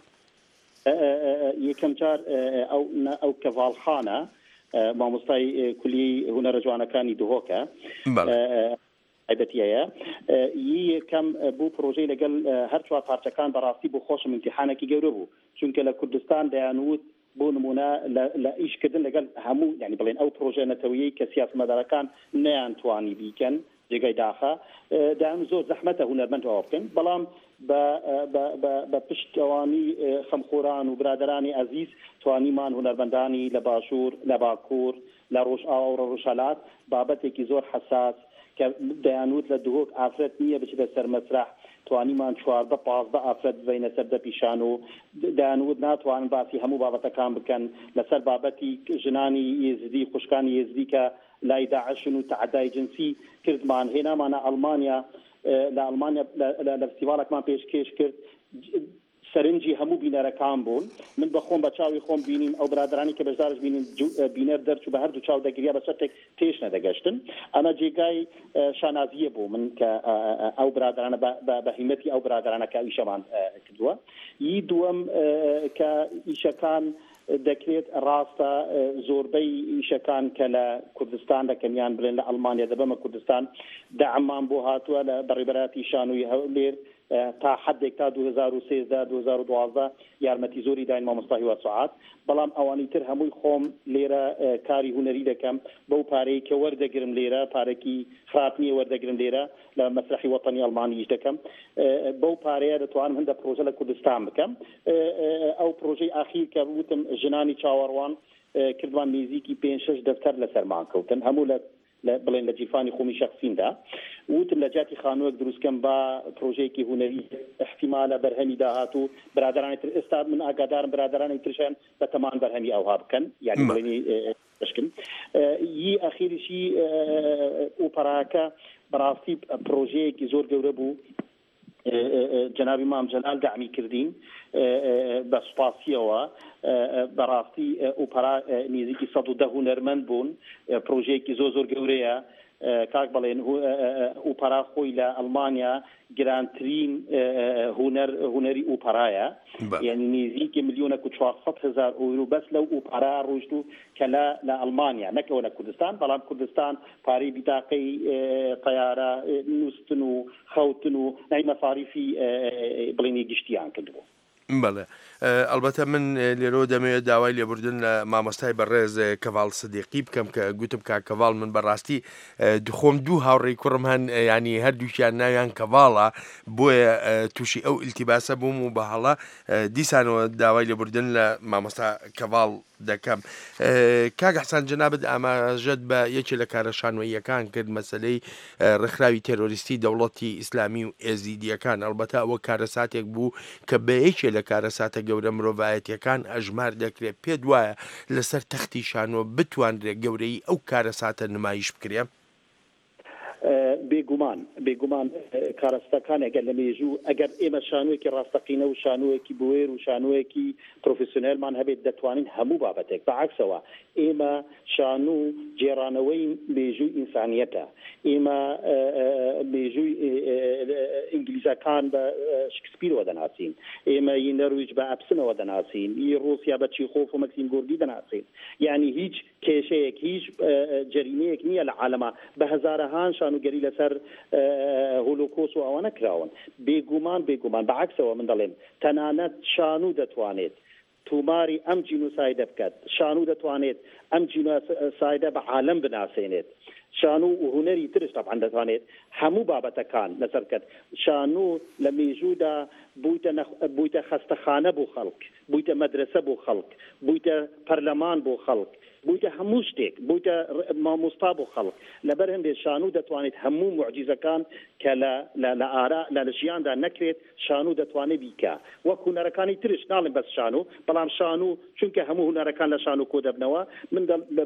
یەکەم جار ئەو کەڤاڵخانە مامۆستای کولی هونەرە جوانەکانی دهۆکە ئایبەتیەیە یەکەم بوو پرۆژەی لەگەڵ هەر چوار پارچەکان بەڕاستی بۆ خۆشم امتیحانێکی گەورە بوو چونکە لە کوردستان دەیانوت بۆ نمونە لە ئیشکردن لەگەڵ هەموو ینی بڵێن ئەو پرۆژە نەتەوەیی کە سیاسەتمەدارەکان نەیانتوانی بیکەن جێگای داخە دایان زۆر زەحمەتە هونەرمەند ئەوە بکەن بەڵام بە پشتەوانی خەمخۆران و برادرانی عەزیز توانیمان هونەرمەندانی لە باشوور لە باکوور لە ڕۆژئاوا و ڕۆژهەڵات بابەتێکی زۆر حەساس کە دەیانوت لە دهۆک ئافرەت نییە بچێتە سەر مەسرح توانیمان 14-15 ئافرەت بینە سەر دەپیشان و دەیانوت ناتوانن باسی هەموو بابەتەکان بکەن لەسەر بابەتی ژنانی یێزدی خوشکانی یێزدی کە لای داعشن و تعدای جنسی کردمان هێنامانە ئەڵمانیا لە ئەڵمانیا لە فستیڤالێکمان پێشکەش کرد سەرنجی هەموو بینەرەکان بوون من بەخۆم بە چاوی خۆم بینیم ئەو برادرانی کە بەشدارش بینین بینەر دەرچوو بە هەردوو چاو دەگریا بە سەر تێش نەدەگەشتن ئەمە جێگای شانازیە بوو من کە ئەو برادرانە بە هیمەتی ئەو برادرانە کە ئیشەمان کردووە یی دووەم کە ئیشەکان دەکرێت ڕاستە زۆربەی ئیشەکان کە لە کوردستان دەکەمیان بڵێن لە ئەڵمانیا دەبەمە کوردستان دەعمان بۆ هاتووە لە بەڕێبەراتی شانۆی هەولێر تا حدێک تا 2013-2012 یارمەتی زۆری داین مامۆستا هیواد سعات بەڵام ئەوانی تر هەمووی خۆم لێرە کاری هونەری دەکەم بەو پارەی کە وەردەگرم لێرە پارێکی خراپنیە وەردەگرم لێرە لە مەسرحی وەتەنی ئەڵمانیش دەکەم بەو پارەیە دەتوانم هەندە پرۆژە لە کوردستان بکەم ئەو پرۆژەی ئاخیر کە وتم ژنانی چاوەڕوان کردوان نزیکی 5-6 دەفتەر لەسەرمان کەوتن هەموو بڵێن لە جیفانی خۆمی شخصیندا وتم لە جاتی خانووەک دروستکەم بە پرۆژەیەکی هونەری احتیمالە بەرهەمی داهات و برادرانی تر ئێستا من ئاگادارم برادرانی ترشان بە تەمان بەرهەمی ئەوها بکەن یعنی بڵێنی بشکن یی ئەخیریشی ئوپەراکە بەڕاستی پرۆژەیەکی زۆر گەورە بوو جنابی مام جلال دعمی کردین بە سوپاسیەوە بەڕاستی ئوپەرا نزیکی 110 هونەرمەند بوون پرۆژەیەکی زۆر گەورەیە کاک بڵێن ئوپەرا خۆی لە ئەڵمانیا گرانترین هونەری ئوپەرایە یعنی نزیکی 1,400,000 ئەورو بەس لەو ئوپەرا ڕۆیشتو کە لە ئەڵمانیا نەکەوە لە کوردستان بەڵام کوردستان پارەی بیتاقەی تەیارە نووسن و خەوتن و نای مەفاریفی بڵێنی گشتیان کردبوو بەڵێ ئەلبەتە من لێرۆ دەمەوێت داوای لێبوردن لە مامۆستای بەڕێز کەڤاڵ سدیقی بکەم کە گوتم کا کەڤاڵ من بەڕاستی خۆم دوو هاوڕێی کوڕم هەن ینی هەردووکیان ناویان کەڤاڵە بۆیە تووشی ئەو ئیلتیباسە بووم و بە هەڵا دیسانەوە داوای لێبوردن لە مامۆستا کەڤاڵ دەکەم کاک حەسەن جەنابەت ئاماژەت بە یەکێ لە کارەشانوەییەکان کرد مەسەلەی ڕێکخراوی تێرۆریستی دەوڵەتی ئیسلامی و ئێزیدیەکان ئەلبەتە ئەوە کارەساتێک بوو کە بە یەکێ لە کارەساتە گەورە مرۆڤایەتیەکان ئەژمار دەکرێت پێت وایە لەسەر تەختی شانۆ بتوانرێت گەورەی ئەو کارەساتە نمایش بکرێ بێگومان کارەستەکان ئەگەر لە مێژوو ئەگەر ئێمە شانوێکی ڕاستەقینە و شانوێکی بوێر و شانوێکی پرۆفسیۆنێلمان هەبێت دەتوانین هەموو بابەتێک بەعکسەوە ئێمە شانوو جێرانەوەی مێژووی ئینسانیەتە ئێمە مێژووی ئینگلیزەکان بە شکسپیرەوە دەناسین ئێمە ی نەرویج بە ئەپسنەوە دەناسین ی ڕوسیا بە چیخۆف و مەکسیم گۆردی دەناسین یعنی هیچ کێشەیەک هیچ جەریمەیەک نییە لە عالەما بە هەزارەهان شانوگەری لەسەر هۆلۆکۆس و ئەوە نەکراون بێگومان بەعکسەوە من دەڵێم تەنانەت شانوو دەتوانێت توماری ئەم جینۆسایدە بکات شانوو دەتوانێت ئەم جینۆسایدە بە عالەم بناسێنێت شانوو و هونەری ترش طبعا دەتوانێت هەموو بابەتەکان لەسەر بکات شانوو لە مێژوودا بوویتە خەستەخانە بۆ خەڵک بوویتە مەدرسە بۆ خەڵک بوویتە پەرلەمان بۆ خەڵک بوویتە هەموو شتێک بوویتە مامۆستا بۆ خەڵک لەبەر هەندێ شانوو دەتوانێت هەموو معجیزەکان کە لە ئارا لە ژیاندا نەکرێت شانوو دەتوانێت بیکە وەک هونەرەکانی ترش ناڵێن بەس شانوو بەڵام شانوو چونکە هەموو هونەرەکان لە شانوو کۆ دەبنەوە من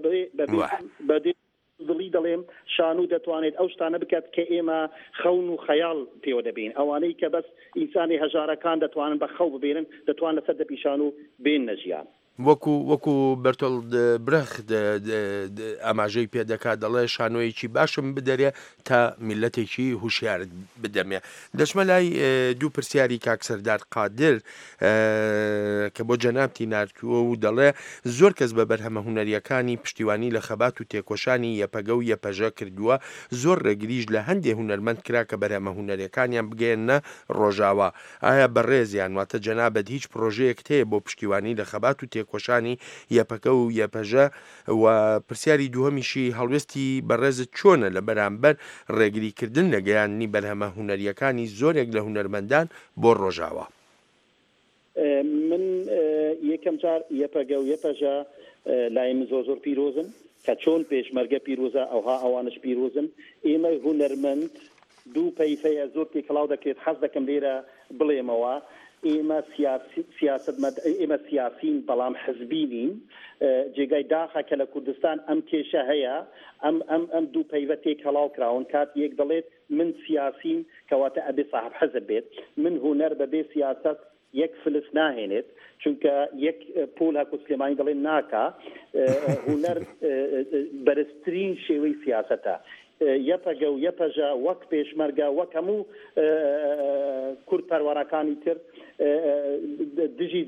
بەدێ دڵی دەڵێم شانوو دەتوانێت ئەو شتانە بکات کە ئێمە خەون و خەیاڵ پێوە دەبین ئەوانەی کە بەس ئینسانی هەژارەکان دەتوانن بە خەو ببێنن دەتوان لەسەر دەپیشان و بێن نەژیان وەکو بەرتۆڵ برەخت ئاماژەی پێدەکات دەڵێ شانۆیەکی باشم بدەرێ تا میلەتێکی هوشیارت بدەمێ دەچمە لای دوو پرسیاری کاک سەردار قادر کە بۆ جەنابتی نردووە و دەڵێ زۆر کەس بە بەرهەمە هونەریەکانی پشتیوانی لە خەبات و تێکۆشانی یەپەگە و یەپەژە کردووە زۆر ڕێگریش لە هەندێک هونەرمەند کرا کە بەرهەمە هونەریەکانیان بگەێنە ڕۆژاوە ئایا بەڕێزیان واتە جەنابەت هیچ پرۆژەیەک هەیە بۆ پشتیوانی لە خەبات و کۆشانی یەپەکە و یەپەژە و پرسیاری دووەمیشی هەڵوێستی بەڕێزت چۆنە لە بەرامبەر ڕێگریکردن لە گەیاندنی بەرهەمە هونەریەکانی زۆرێک لە هونەرمەندان بۆ ڕۆژاوە من یەکەم جار یەپەگە و یەپەژە لایم زۆر پیرۆزم کە چۆن پێشمەرگە پیرۆزە ئەوها ئەوانش پیرۆزم ئێمە هونەرمەند دوو پەیفەیە زۆر تێکەڵاو دەکرێت حەز دەکەم لێرە بڵێمەوە ئێمە سیاسین بەڵام حزبینین جێگای داخە کە لە کوردستان ئەم کێشە هەیە ئەم دوو پەیوە تێک هەڵاو کراون کات یەک دەڵێت من سیاسین کەواتە ئەبێ صاحب حەزب بێت من هونەر بەبێ سیاست یەک فلس ناهێنێت چونکە یەک پۆل هەکو سلێمانی دەڵێن ناکا هونەر بەرزترین شێوەی سیاسەتە یەپەگە و یەپەژە وەک پێشمەرگە وەک هەموو کورد پەروەڕەکانی تر دژی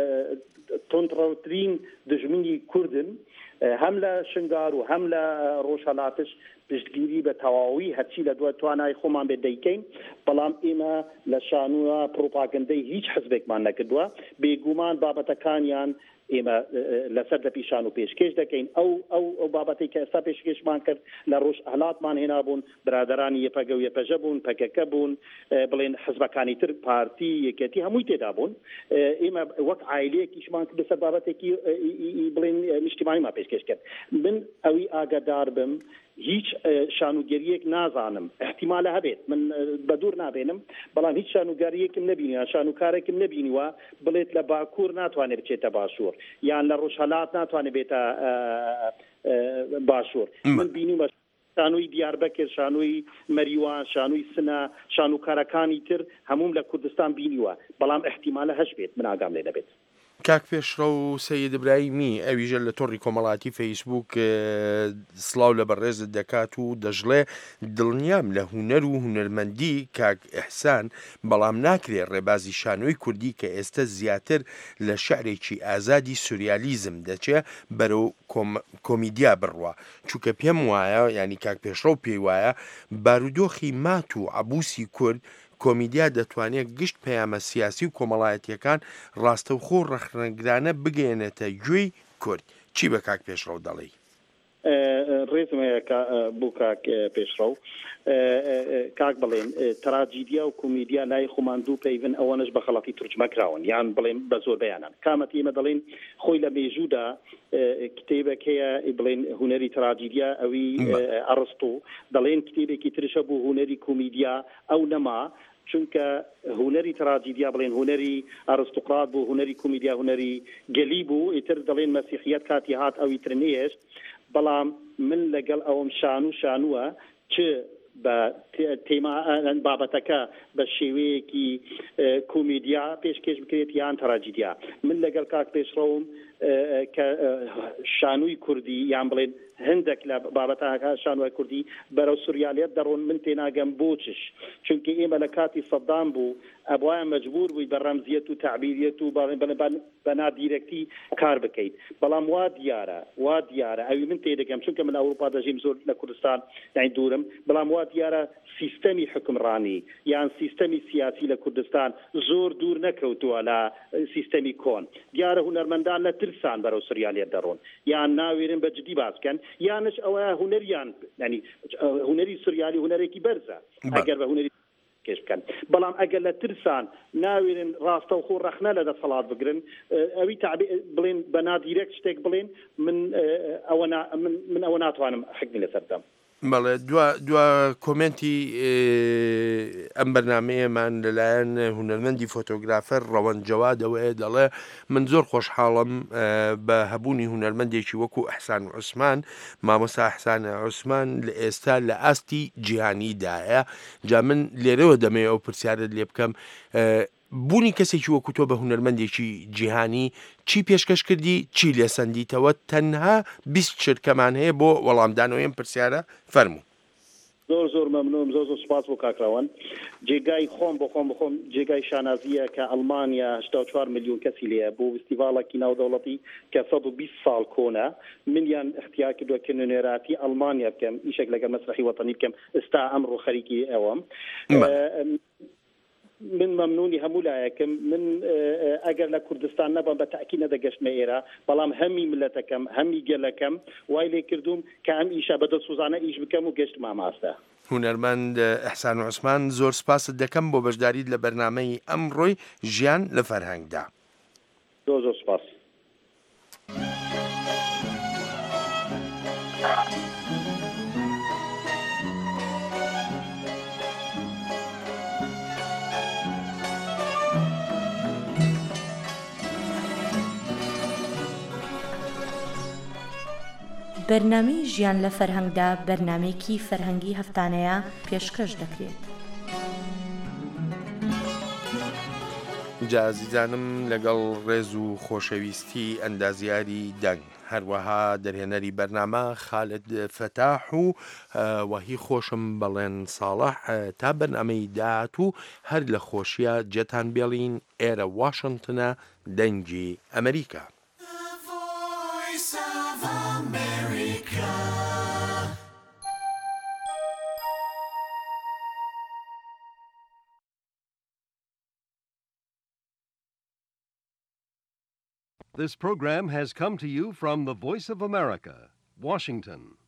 تۆندڕەوترین دژمنی کوردن هەم لە شنگار و هەم لە ڕۆژهەڵاتش پشتگیری بە تەواوی هەرچی لە دوای توانای خۆمان بێ دەیکەین بەڵام ئێمە لە شانووە پرۆپاگەندەی هیچ حزبێکمان نەکردووە بێگومان بابەتەکانیان ئێمە لەسەر دەپیشان و پێشکەش دەکەین ئەو بابەتی کە ئێستا پێشکەشمان کرد لە ڕۆژهەڵاتمان هێنابوون برادرانی یەپەگە و یەپەژە بوون پەکەکە بوون بڵێن حزبەکانی تر پارتی یەکێتی هەمووی تێدا بوون ئێمە وەک عایلەیەکیشمان کرد لەسەر بابەتێکی بڵێن نیشتیمانیمان پێشکەش کرد من ئەوی ئاگادار بم هیچ شانوگەریەک نازانم احتیمالە هەبێت من بە دوور نابێنم بەڵام هیچ شانوگەریەکم نبینیوە شانوکارێکم نبینیوە بڵێت لە باکوور ناتوانێت بچێتە باشوور یان لە ڕۆژهەڵات ناتوانێت بێتە باشوور من بینیوە شانووی دیاربەکر شانووی مەریوان شانووی سنە شانوکارەکانی تر هەموم لە کوردستان بینیوە بەڵام احتیمالە هەش بێت من ئاگام لێ دەبێت کاک پێشڕە و سەید ئیبراهیمی ئەویژە لە تۆڕی کۆمەڵاتی فەیسبوک سڵاو لە بەڕێزت دەکات و دەژڵێ دڵنیام لە هونەر و هونەرمەندی کاک ئەحسان بەڵام ناکرێت ڕێبازی شانۆی کوردی کە ئێستا زیاتر لە شعرێکی ئازادی سوریالیزم دەچێ بەرەو کۆمیدیا بڕوە چونکە پێم وایە ینی کاک پێشڕە و پێی وایە بارودۆخی مات و عەبوسی کورد کۆمیدیا دەتوانێت گشت پەیامە سیاسی و کۆمەڵایەتیەکان ڕاستەوخۆ و ڕەخنەگرانە بگەێنێتە گوێی کورد چی بە کاک پێشڕە دەڵێ ڕێزمەیە بوو کاک پێشڕە و کاک بڵێن تراجیدیا و کۆمیدیا لای خۆمان دوو پەیون ئەوانش بە خەڵەتی تورجمەکراون یان بڵێن بە زۆر بەیانان کامەتی ئێمە دەڵێن خۆی لە مێژوودا کتێبێک هەیە بڵێن هونەری تراجیدیا ئەوی ئەڕستۆ دەڵێن کتێبێکی ترشە بوو هونەری کۆمیدیا ئەو نەما چونکە هونەری تراجیدیا بڵێن هونەری ئەرستوقرات بوو هونەری کۆمیدیا هونەری گەلی بوو ئیتر دەڵێن مەسیحیەت کاتی هات ئەوی تر نێشت بەڵام من لەگەڵ ئەوم شانووە چ بە تێما بابەتەکە بە شێوەیەکی کۆمیدیا پێشکەش بکرێت یان تراجیدیا من لەگەڵ کاک پێشڕەوم کە شانووی کوردی یان بڵێن هەندێک لە بابەتەکە شانوای کوردی بەرەو سوریالیەت دەڕۆن من تێناگەم بۆچش چونکە ئێمە لە کاتی سەدام بوو ئەبوایە مەجبور بووی بە ڕەمزیەت و تعبیریەت و بە نادیرەکتی کار بکەیت بەڵام وا دیارە ئەوی من تێدەگەم چونکە من ئەوروپا دەژیم زۆر لە کوردستان یانی دوورم بەڵام وا دیارە سیستەمی حکمڕانی یان سیستەمی سیاسی لە کوردستان زۆر دوور نەکەوتووە لە سیستەمی کۆن دیارە هونەرمەندان لە ترسان بەرەو سوریالیەت دەڕۆن یان ناوێرن بە جدی باسکەن یانش ئەوە هونەریان ینی هونەری سوریالی هونەرێکی بەرزە ئەگەر بە هونەری کێش بکەن بەڵام ئەگەر لە ترسان ناوێرن ڕاستە و خۆ ڕەخنە لە دەسەڵات بگرن ئەوی بڵێن بە نادیرەک شتێک بڵێن من ئەوە ناتوانم حکمی لەسەردەم بەڵێ دوا کۆمنتی ئەم بەرنامەیەمان لەلایەن هونەرمەندی فۆتۆگرافەر ڕەوەند جەوادەوەیە دەڵێ من زۆر خۆشحاڵم بە هەبوونی هونەرمەندێکی وەکو ئەحسان عوسمان مامۆستا ئەحسان عوسمان لە ئێستا لە ئاستی جیهانیدایە جا من لێرەوە دەمەوێت ئەو پرسیارت لێ بکەم بوونی کەسێکی وەکو تۆ بە هونەرمەندێکی جیهانی چی پێشکەش کردی چی لێسەندیتەوە تەنها 20 چرکەمان هەیە بۆ وەڵامدانەوەیم پرسیارە فەرموو زۆر مەمنوم زۆر سوپاس بۆ کاکراوان جێگای خۆم بخۆم جێگای شانازیە کە ئەڵمانیا 84 ملیۆن کەسی لێە بۆ فستیڤاڵێکی ناودەوڵەتی کە 120 ساڵ کۆنا منیان اختیار کردووە کە نوێنەراتی ئەڵمانیا بکەم ئیشێک لەگەڵ مەسرحی وەتەنی بکەم ئێستا ئەمڕۆ خەریکی ئەوەم من ممنونی هەموو لایەکەم من ئەگەر لە کوردستان نەبم بە تاکی نەدەگەشتمە ئێرە بەڵام هەمی ملەتەکەم هەمی گەلەکەم وای لێ کردوم کە ئەم ئیشە بەدەسوزانە ئیش بکەم و گەشت ماماستە هونەرمەند ئەحسان عوسمان زۆر سپاست دەکەم بۆ بەشداریت لە بەرنامەی ئەمڕۆی ژیان لە فەرهەنگدا زۆر سپاس بەرنامەی ژیان لە فەرهەنگدا بەرنامەیەکی فەرهەنگی هەفتانەیە پێشکەش دەکرێت. جازیزانم لەگەڵ ڕێز و خۆشەویستی ئەندازیاری دەنگ هەروەها دەرهێنەری بەرنامە خالد فەتاح و وەهی خۆشم بەڵێن ساڵح تا بەرنامەی داهات و هەر لە خۆشیە جێتان بێڵین ئێرە واشنگتنە دەنگی ئەمریکا. This program has come to you from the Voice of America, Washington.